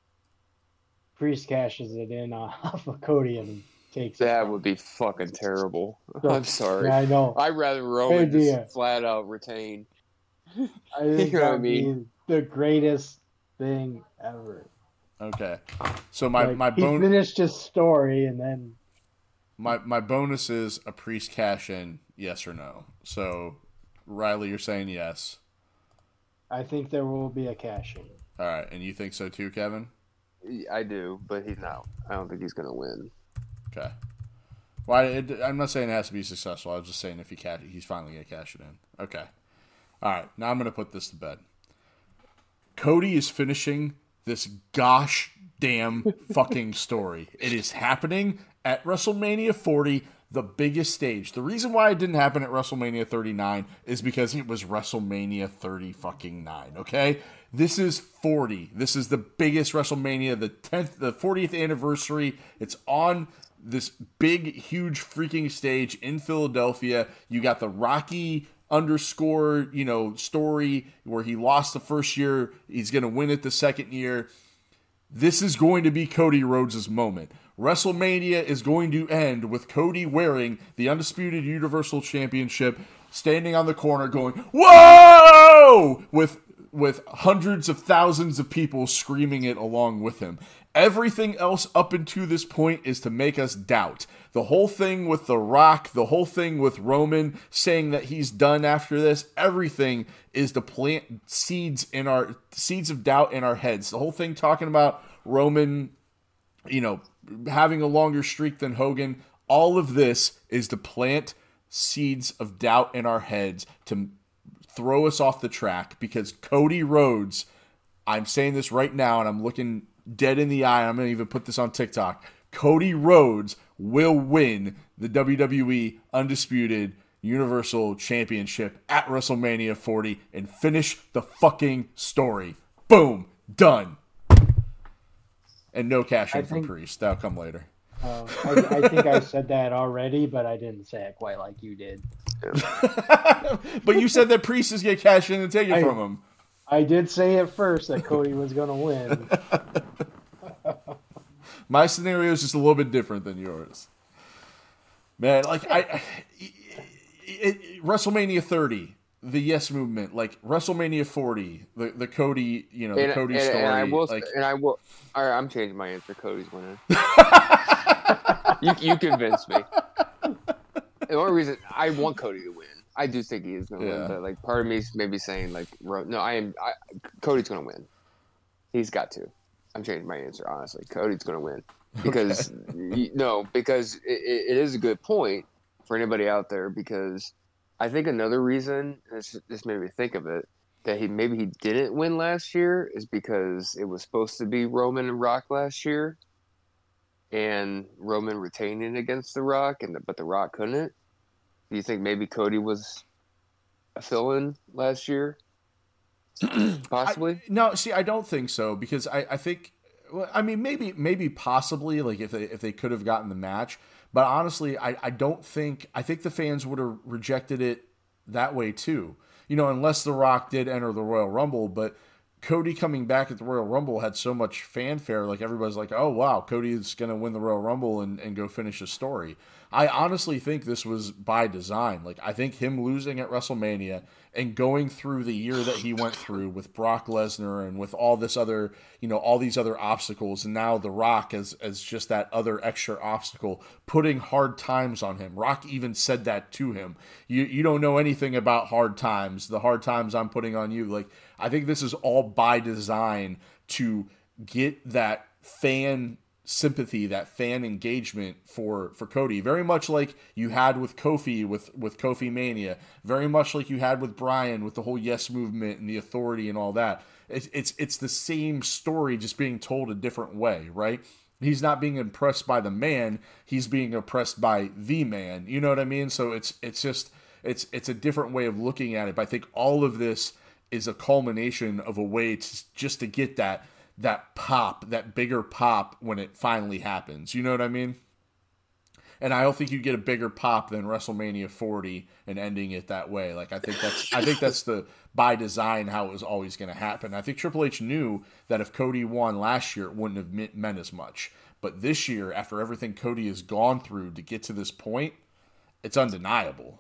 Priest cashes it in off of Cody and takes that it. That would be fucking terrible. So, I'm sorry. Yeah, I know. I'd rather Roman just flat out retain. I think you know that would I mean? be the greatest thing ever. Okay. So my, like, my he bon- finished his story and then my my bonus is a Priest cash in, yes or no. So Riley, you're saying yes. I think there will be a cash in. All right, and you think so too, Kevin? I do, but he's not. I don't think he's going to win. Okay. Well, it, I'm not saying it has to be successful. I was just saying if he catch, he's finally going to cash it in. Okay. All right, now I'm going to put this to bed. Cody is finishing this gosh damn fucking story. It is happening at WrestleMania forty, the biggest stage. The reason why it didn't happen at WrestleMania thirty-nine is because it was WrestleMania thirty fucking nine, okay? This is forty. This is the biggest WrestleMania, the tenth, the fortieth anniversary. It's on this big, huge freaking stage in Philadelphia. You got the Rocky underscore, you know, story where he lost the first year. He's going to win it the second year. This is going to be Cody Rhodes' moment. WrestleMania is going to end with Cody wearing the Undisputed Universal Championship, standing on the corner going, "Whoa!" with with hundreds of thousands of people screaming it along with him. Everything else up until this point is to make us doubt. The whole thing with The Rock, the whole thing with Roman saying that he's done after this, everything is to plant seeds in our seeds of doubt in our heads. The whole thing talking about Roman, you know, having a longer streak than Hogan, all of this is to plant seeds of doubt in our heads to throw us off the track, because Cody Rhodes, I'm saying this right now and I'm looking dead in the eye, I'm going to even put this on TikTok, Cody Rhodes will win the W W E Undisputed Universal Championship at WrestleMania forty and finish the fucking story. Boom. Done. And no cash in from Priest. That'll come later. Uh, I, I think I said that already, but I didn't say it quite like you did. But you said that Priest is going to cash in and take it I, from him. I did say it first that Cody was going to win. My scenario is just a little bit different than yours. Man, like, I, it, it, WrestleMania thirty, the Yes Movement, like WrestleMania forty, the, the Cody, you know, the and, Cody and, story. And I will, like, and I will, all right, I'm changing my answer. Cody's winning. you, you convinced me. The only reason I want Cody to win, I do think he is going to yeah. win, but like part of me is maybe saying like, no, I am. I, Cody's going to win. He's got to. I'm changing my answer honestly. Cody's going to win because okay. you, no, because it, it is a good point for anybody out there, because I think another reason this this made me think of it that he maybe he didn't win last year is because it was supposed to be Roman and Rock last year, and Roman retaining against The Rock, and the, but The Rock couldn't. Do you think maybe Cody was a fill-in last year? Possibly. I, no, see, I don't think so, because I, I think, well, I mean, maybe, maybe possibly, like if they if they could have gotten the match, but honestly, I, I don't think I think the fans would have rejected it that way too. You know, unless The Rock did enter the Royal Rumble, but Cody coming back at the Royal Rumble had so much fanfare. Like everybody's like, oh, wow, Cody is going to win the Royal Rumble and, and go finish his story. I honestly think this was by design. Like, I think him losing at WrestleMania and going through the year that he went through with Brock Lesnar and with all this other, you know, all these other obstacles, and now The Rock as, as just that other extra obstacle, putting hard times on him. Rock even said that to him. You, you don't know anything about hard times, the hard times I'm putting on you. Like, I think this is all by design to get that fan sympathy, that fan engagement for, for Cody. Very much like you had with Kofi, with, with Kofi Mania. Very much like you had with Bryan, with the whole Yes Movement and the Authority and all that. It's, it's, it's the same story, just being told a different way, right? He's not being impressed by the man. He's being impressed by the man. You know what I mean? So it's, it's just, it's, it's a different way of looking at it. But I think all of this is a culmination of a way to just to get that, that pop, that bigger pop when it finally happens. You know what I mean? And I don't think you get a bigger pop than WrestleMania forty and ending it that way. Like, I think that's, I think that's the, by design, how it was always going to happen. I think Triple H knew that if Cody won last year, it wouldn't have meant, meant as much. But this year, after everything Cody has gone through to get to this point, it's undeniable.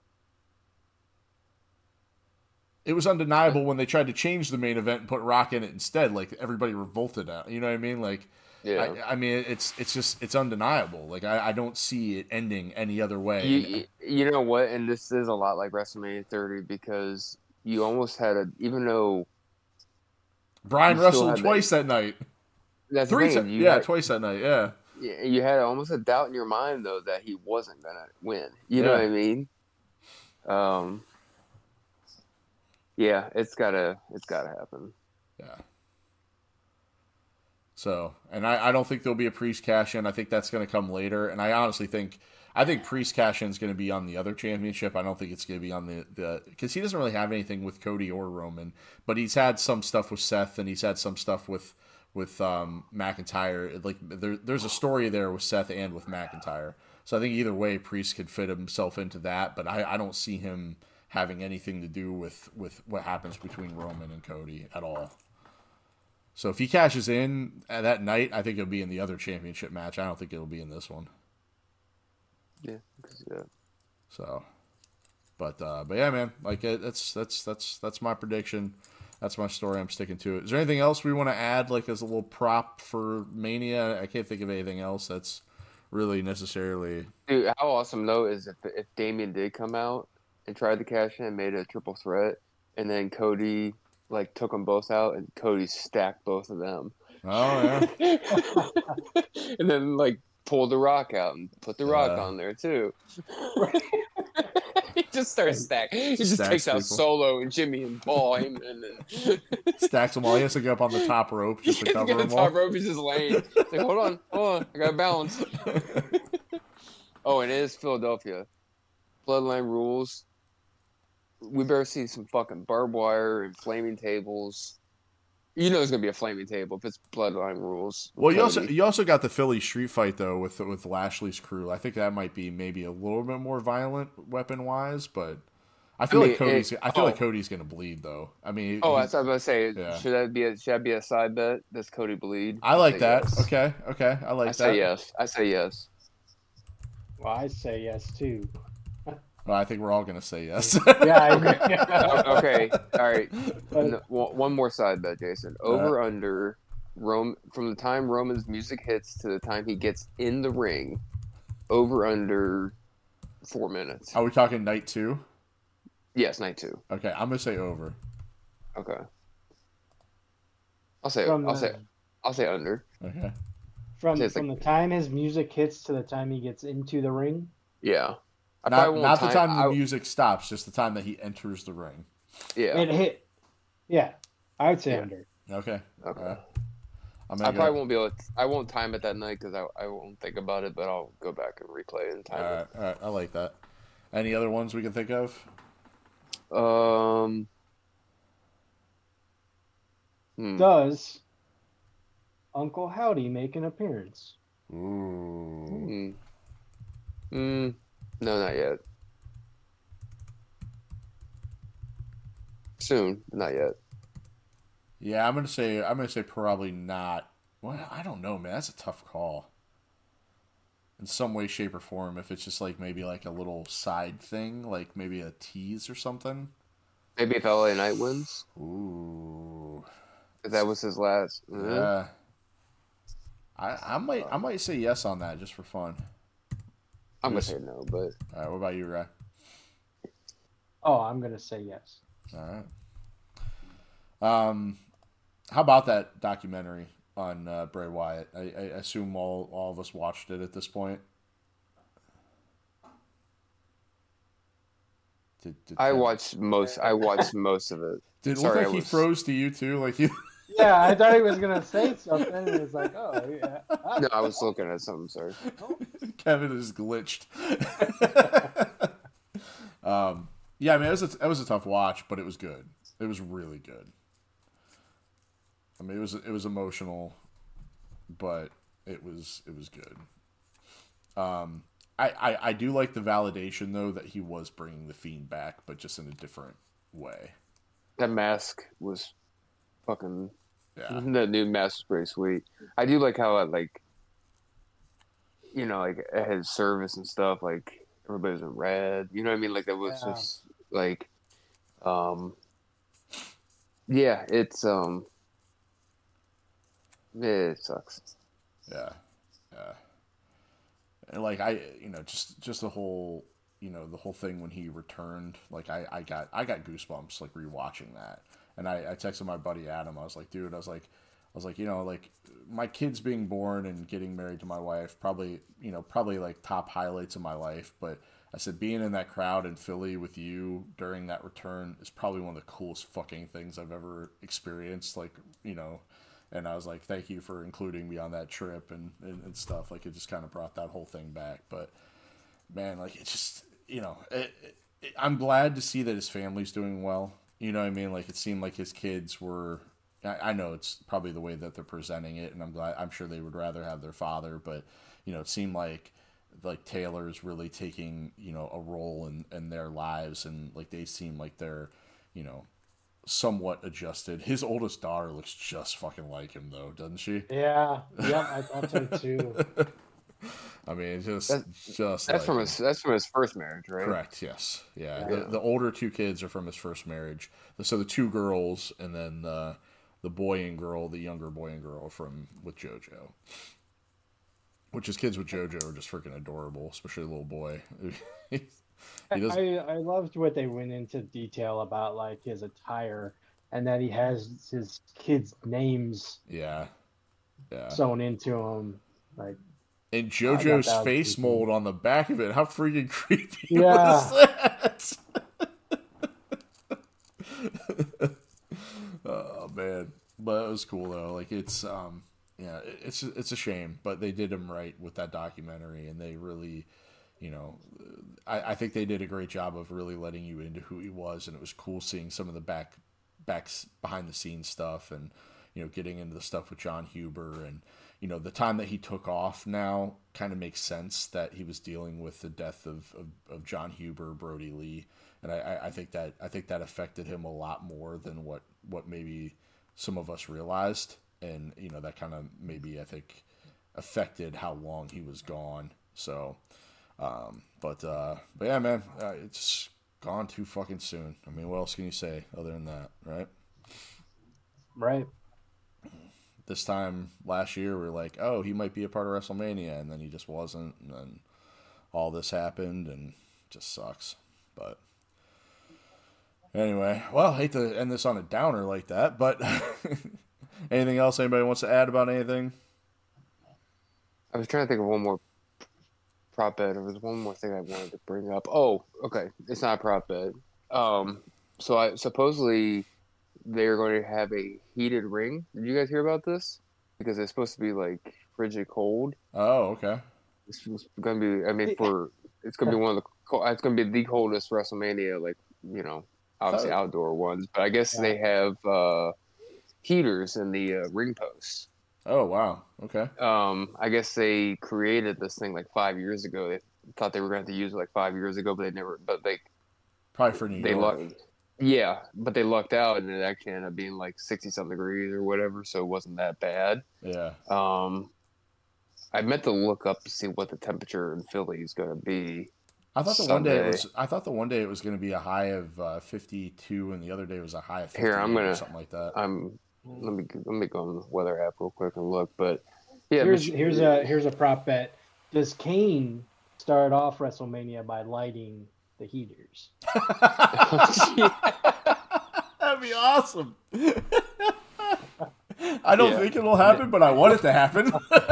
It was undeniable when they tried to change the main event and put Rock in it instead. Like, everybody revolted at, you know what I mean? Like, yeah. I, I mean, it's it's just, it's undeniable. Like, I, I don't see it ending any other way. You, you know what? And this is a lot like WrestleMania thirty, because you almost had a, even though Bryan wrestled twice that, that night. That's Three, the thing. yeah, had, twice that night. Yeah. You had almost a doubt in your mind though that he wasn't gonna win. You yeah. know what I mean? Um. Yeah, it's gotta, it's gotta happen. Yeah. So, and I, I don't think there'll be a Priest cash in. I think that's going to come later. And I honestly think, I think Priest cash in is going to be on the other championship. I don't think it's going to be on the, the, because he doesn't really have anything with Cody or Roman, but he's had some stuff with Seth and he's had some stuff with, with um, McIntyre. Like, there, there's a story there with Seth and with McIntyre. So I think either way, Priest could fit himself into that, but I, I don't see him having anything to do with, with what happens between Roman and Cody at all. So if he cashes in that night, I think it'll be in the other championship match. I don't think it'll be in this one. Yeah, yeah. So, but uh, but yeah, man, like it, that's that's that's that's my prediction. That's my story. I'm sticking to it. Is there anything else we want to add, like as a little prop for Mania? I can't think of anything else that's really necessarily. Dude, how awesome though is if if Damian did come out and tried to cash in and made it a triple threat, and then Cody like took them both out, and Cody stacked both of them. Oh yeah. And then like pulled the Rock out and put the Rock uh, on there too. He just starts stacking. He just takes people out Solo and Jimmy and Paul, and then stacks them all. He has to go up on the top rope just to cover them the all. Top rope is just laying. It's like, hold on, hold on, I got to balance. Oh, and it is Philadelphia. Bloodline rules. We better see some fucking barbed wire and flaming tables. You know, there's gonna be a flaming table if it's Bloodline rules. Well, you also you also got the Philly street fight though with with Lashley's crew. I think that might be maybe a little bit more violent weapon wise, but I feel I mean, like Cody's. It, I feel oh. like Cody's gonna bleed though. I mean, oh, that's what I was about to say. Yeah. Should that be a should that be a side bet? Does Cody bleed? I like I that. Yes. Okay, okay, I like I that. I say yes. I say yes. Well, I say yes too. Well, I think we're all going to say yes. Yeah, I agree. Okay, all right. One more side bet, Jason. Over, uh, under, Rome, from the time Roman's music hits to the time he gets in the ring, over, under, four minutes. Are we talking night two? Yes, night two. Okay, I'm going to say over. Okay. I'll say, from I'll the, say, I'll say under. Okay. From, from like, the time his music hits to the time he gets into the ring? Yeah. Not, not the time, time the I, music stops, just the time that he enters the ring. Yeah. It hit. Yeah. I would say yeah. under. Okay. Okay. Uh, I go. probably won't be able to, I won't time it that night because I, I won't think about it, but I'll go back and replay it and time all right, it. All right. I like that. Any other ones we can think of? Um. Hmm. Does Uncle Howdy make an appearance? Ooh. Hmm. Hmm. No, not yet. Soon, but not yet. Yeah, I'm gonna say I'm gonna say probably not. Well, I don't know, man. That's a tough call. In some way, shape, or form, if it's just like maybe like a little side thing, like maybe a tease or something. Maybe if L A Knight wins, Ooh, if that was his last. Uh, yeah. I, I might I might say yes on that just for fun. I'm gonna Yes. say no, but All right, what about you, Ray? Oh, I'm gonna say yes. All right. Um, how about that documentary on uh, Bray Wyatt? I, I assume all all of us watched it at this point. Did, did I Kevin- watched most. I watched most of it. Did it look Sorry, like I he was- froze to you too? Like you? Yeah, I thought he was gonna say something, and it's like, oh, yeah. Ah, No, I was looking at something. Sorry. oh. Kevin is glitched. um, yeah, I mean, it was a, it was a tough watch, but it was good. It was really good. I mean, it was it was emotional, but it was it was good. Um, I, I I do like the validation though that he was bringing the Fiend back, but just in a different way. That mask was fucking. Yeah, That new mask was pretty sweet. I do like how it like, you know, like it had service and stuff. Like everybody was in red. You know what I mean? Like that was Yeah. just like, um, yeah. It's um, it sucks. yeah, yeah. And like I, you know, just just the whole, you know, the whole thing when he returned. Like I, I got I got goosebumps like rewatching that. And I, I texted my buddy Adam. I was like, dude, I was like, I was like, you know, like my kids being born and getting married to my wife, probably, you know, probably like top highlights of my life. But I said, being in that crowd in Philly with you during that return is probably one of the coolest fucking things I've ever experienced. Like, you know, and I was like, thank you for including me on that trip and, and, and stuff. Like, it just kind of brought that whole thing back. But man, like, it just, you know, it, it, I'm glad to see that his family's doing well. You know what I mean? Like, it seemed like his kids were. I, I know it's probably the way that they're presenting it, and I'm glad. I'm sure they would rather have their father, but you know, it seemed like like Taylor's really taking, you know, a role in, in their lives, and like they seem like they're, you know, somewhat adjusted. His oldest daughter looks just fucking like him, though, doesn't she? Yeah, yep, I thought so too. I mean, just That's- just That's like from him. his. That's from his first marriage, right? Correct. Yes. Yeah. Yeah. The, the older two kids are from his first marriage. So the two girls, and then uh, the boy and girl, the younger boy and girl, are from with JoJo. Which his kids with JoJo are just freaking adorable, especially the little boy. he does. I, I loved what they went into detail about like his attire and that he has his kids' names Yeah. Yeah. sewn into him. Like, And I thought JoJo's that was face pretty cool. mold on the back of it. How freaking creepy Yeah. was that? Oh man, but it was cool though. Like it's um, yeah, it- it's it's a shame, but they did him right with that documentary, and they really, you know, I, I think they did a great job of really letting you into who he was, and it was cool seeing some of the back backs behind the scenes stuff, and you know, getting into the stuff with John Huber, and you know, the time that he took off now kind of makes sense that he was dealing with the death of, of, of John Huber, Brody Lee, and I, I- I think that I think that affected him a lot more than what, what maybe some of us realized, and you know, that kind of maybe I think affected how long he was gone. So, um, but uh, but yeah, man, uh, it's gone too fucking soon. I mean, what else can you say other than that, right? right? This time last year, we were like, oh, he might be a part of WrestleMania, and then he just wasn't, and then all this happened, and it just sucks. But anyway, well, I hate to end this on a downer like that, but anything else anybody wants to add about anything? I was trying to think of one more prop bet. There was one more thing I wanted to bring up. Oh, okay. It's not a prop bet. Um, so I supposedly they're going to have a heated ring. Did you guys hear about this? Because it's supposed to be like frigid cold. Oh, okay. It's going to be. I mean, for it's going to be one of the. co- It's going to be the coldest WrestleMania. Like you know, obviously Oh. outdoor ones. But I guess Yeah. they have uh, heaters in the uh, ring posts. Oh, wow. Okay. Um, I guess they created this thing like five years ago. They thought they were going to use it like five years ago, but they never. But they Probably for New they York. lo- Yeah, but they lucked out, and it actually ended up being like sixty something degrees or whatever, so it wasn't that bad. Yeah. Um, I meant to look up to see what the temperature in Philly is going to be I thought the one day it Sunday. was. I thought the one day it was going to be a high of uh, fifty-two, and the other day was a high of Here, I'm fifty-eight or gonna, something like that. I'm let me let me go on the weather app real quick and look. But yeah, Here's Mich- here's a here's a prop bet. Does Kane start off WrestleMania by lighting the heaters? That'd be awesome. I don't Yeah. think it'll happen, but I want it to happen.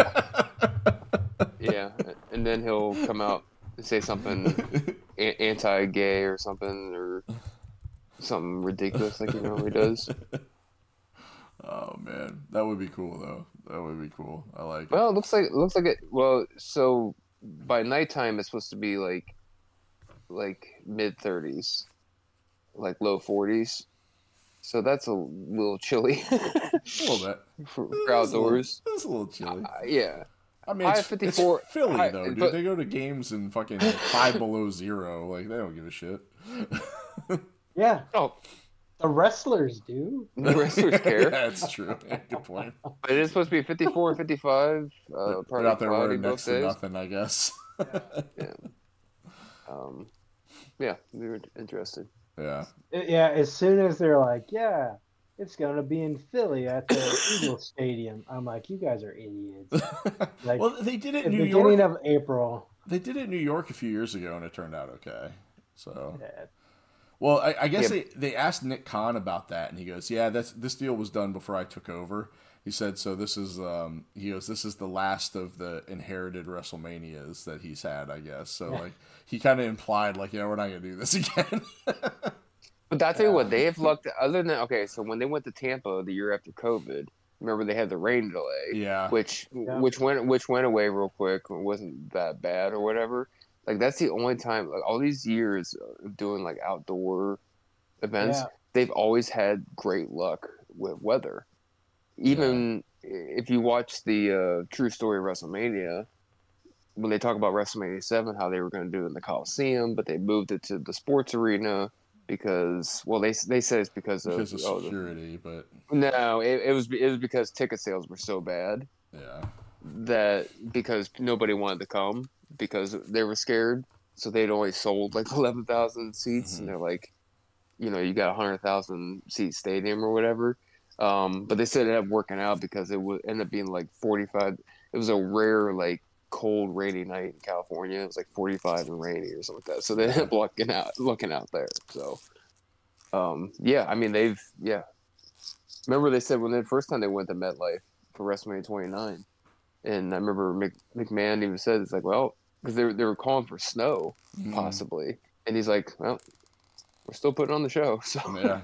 yeah, and then he'll come out and say something a- anti-gay or something or something ridiculous like he normally does. Oh man, that would be cool though. That would be cool. I like it. Well, it looks like it looks like it. Well, so by nighttime it's supposed to be like like mid thirties, like low forties. So that's a little chilly A little bit. for, for It's a little, outdoors. it's a little chilly. Uh, yeah, I mean, high it's, fifty-four it's Philly high- though, dude. but- They go to games in fucking five below zero. Like they don't give a shit. Yeah, oh, the wrestlers do. the wrestlers care. That's true. Yeah, good point. But it is supposed to be fifty-four and fifty-five. Uh, They're partly out there cloudy wearing both next to days. nothing, I guess. Yeah. Um, yeah, we were interested. Yeah. Yeah, as soon as they're like, yeah, it's gonna be in Philly at the Eagles Stadium, I'm like, you guys are idiots. Like, well, they did it the in New beginning York. of April. They did it in New York a few years ago, and it turned out okay. So, Yeah, well, I, I guess Yeah. they, they asked Nick Khan about that, and he goes, "Yeah, that's this deal was done before I took over." He said, "So this is um, he goes, this is the last of the inherited WrestleManias that he's had, I guess." So Yeah. like he kind of implied like, "Yeah, we're not gonna do this again." But I tell you what, they have lucked. Other than okay, so when they went to Tampa the year after COVID, remember they had the rain delay, yeah, which Yeah. which went which went away real quick. It wasn't that bad or whatever. Like that's the only time. Like all these years of doing like outdoor events, Yeah. they've always had great luck with weather. Even if you watch the uh, True Story of WrestleMania, when they talk about WrestleMania seven, how they were going to do it in the Coliseum, but they moved it to the sports arena because, well, they they said it's because of, because of oh, the- security, but no, it, it was it was because ticket sales were so bad yeah, that because nobody wanted to come because they were scared, so they'd only sold like eleven thousand seats, Mhm. and they're like, you know, you got a hundred thousand seat stadium or whatever. Um, but they said it ended up working out because it would end up being like forty five. It was a rare like cold rainy night in California. It was like forty five and rainy or something like that. So they ended up looking out looking out there. So um, yeah, I mean they've yeah. Remember they said when the first time they went to MetLife for WrestleMania twenty-nine, and I remember Mc, McMahon even said it's like, well, because they were, they were calling for snow Mhm. possibly, and he's like, well, we're still putting on the show, so yeah.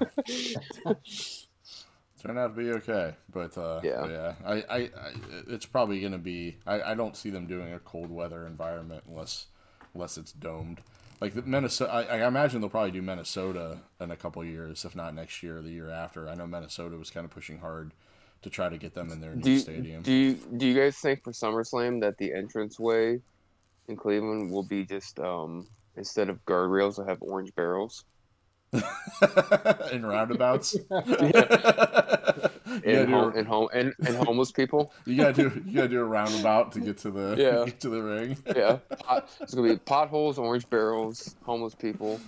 Turned out to be okay, but uh, Yeah. yeah, I, I, I, it's probably gonna be. I, I don't see them doing a cold weather environment unless, unless it's domed. Like the Minnesota, I, I imagine they'll probably do Minnesota in a couple years, if not next year or the year after. I know Minnesota was kind of pushing hard to try to get them in their new do you, stadium. do you do you guys think for SummerSlam that the entranceway in Cleveland will be just um, instead of guardrails, will have orange barrels? In roundabouts, And, you, gotta home, do, and home and, and homeless people. you gotta do you gotta do a roundabout to get to the Yeah. get to the ring. Yeah, Pot, it's gonna be potholes, orange barrels, homeless people.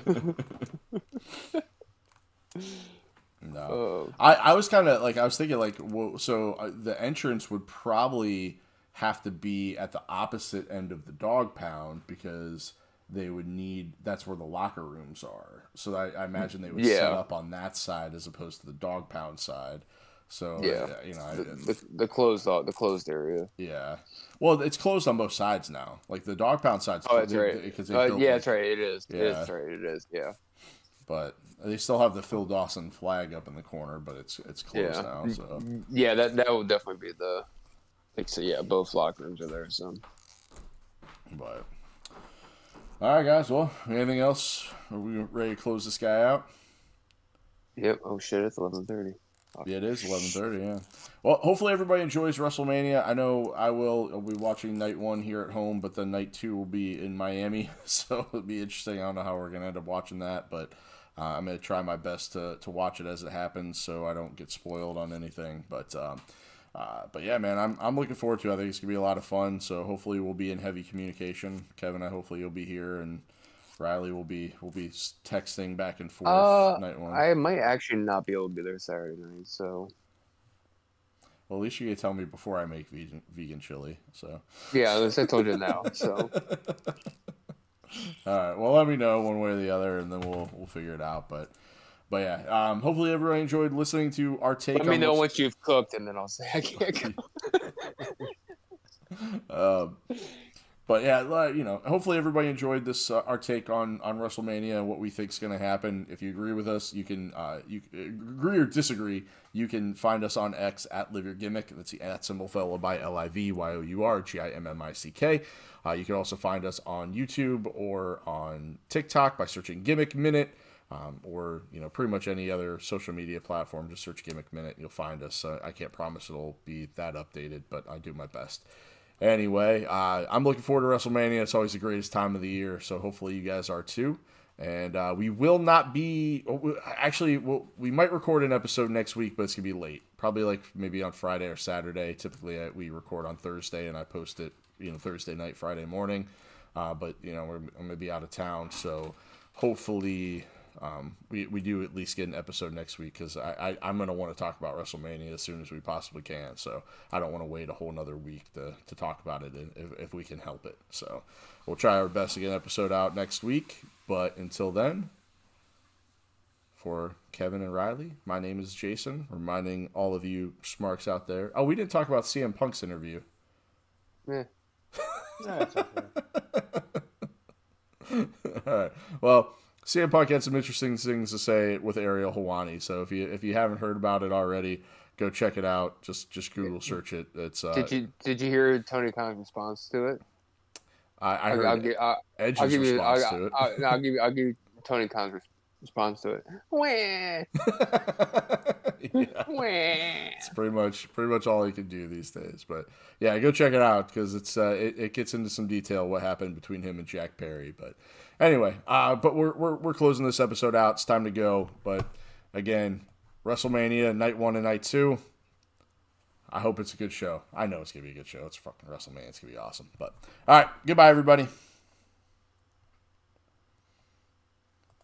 No. Uh, I, I was kind of like I was thinking like well, so uh, the entrance would probably have to be at the opposite end of the dog pound because they would need that's where the locker rooms are. So I, I imagine they would set Yeah. up on that side as opposed to the dog pound side. So Yeah. uh, you know I, the, the, the closed the closed area. yeah. Well, it's closed on both sides now. Like the dog pound side's Oh, that's they- right. they- 'cause they Uh, built, yeah, like- that's right. It is. Yeah. It's right. It is. Yeah. But they still have the Phil Dawson flag up in the corner, but it's it's closed Yeah. now. So Yeah. That that would definitely be the. Like so, yeah. Both locker rooms are there. So. But all right, guys. Well, anything else? Are we ready to close this guy out? Yep. Oh shit! It's eleven thirty. Yeah, it is eleven thirty. Yeah. Well, hopefully everybody enjoys WrestleMania. I know I will. I'll be watching night one here at home, but then night two will be in Miami, so it'll be interesting. I don't know how we're gonna end up watching that, but Uh, I'm going to try my best to, to watch it as it happens so I don't get spoiled on anything. But um, uh, but yeah, man, I'm I'm looking forward to it. I think it's going to be a lot of fun. So hopefully we'll be in heavy communication. Kevin, I hopefully you'll be here, and Riley will be will be texting back and forth. Uh, night one. I might actually not be able to be there Saturday night, so. Well, at least you can tell me before I make vegan, vegan chili. So. Yeah, at least I told you now. So. All right. Well, let me know one way or the other, and then we'll we'll figure it out. But, but yeah. Um, hopefully everyone enjoyed listening to our take. Let me on know what's... once you've cooked, and then I'll say I can't go. um, but yeah, you know, hopefully everybody enjoyed this uh, our take on on WrestleMania and what we think is going to happen. If you agree with us, you can uh, you agree or disagree. You can find us on X at Live Your Gimmick. That's the at symbol followed by L I V Y O U R G I M M I C K. Uh, you can also find us on YouTube or on TikTok by searching Gimmick Minute, um, or you know pretty much any other social media platform. Just search Gimmick Minute, you'll find us. Uh, I can't promise it'll be that updated, but I do my best. Anyway, uh, I'm looking forward to WrestleMania. It's always the greatest time of the year, so hopefully you guys are too. And uh, we will not be actually we'll, we might record an episode next week, but it's gonna be late, probably like maybe on Friday or Saturday. Typically I, we record on Thursday and I post it you know Thursday night, Friday morning. Uh, but you know we're, I'm gonna be out of town, so hopefully um, we we do at least get an episode next week, because I, I I'm gonna want to talk about WrestleMania as soon as we possibly can. So I don't want to wait a whole another week to to talk about it if if we can help it. So we'll try our best to get an episode out next week. But until then, for Kevin and Riley, my name is Jason, reminding all of you smarks out there. Oh, we didn't talk about C M Punk's interview. Yeah. No, it's okay. All right. Well, C M Punk had some interesting things to say with Ariel Helwani. So if you if you haven't heard about it already, go check it out. Just just Google search it. It's uh, Did you did you hear Tony Khan's response to it? I, I heard I'll, I'll, give, I'll, Edge's I'll give you. response I'll, to it. I'll, I'll give you. I'll give you Tony Khan's res- response to it. Wah. Yeah. Wah. It's pretty much pretty much all he can do these days. But yeah, go check it out, because it's uh, it, it gets into some detail what happened between him and Jack Perry. But anyway, uh, but we're we're we're closing this episode out. It's time to go. But again, WrestleMania night one and night two. I hope it's a good show. I know it's gonna be a good show. It's fucking WrestleMania. It's gonna be awesome. But all right, goodbye, everybody.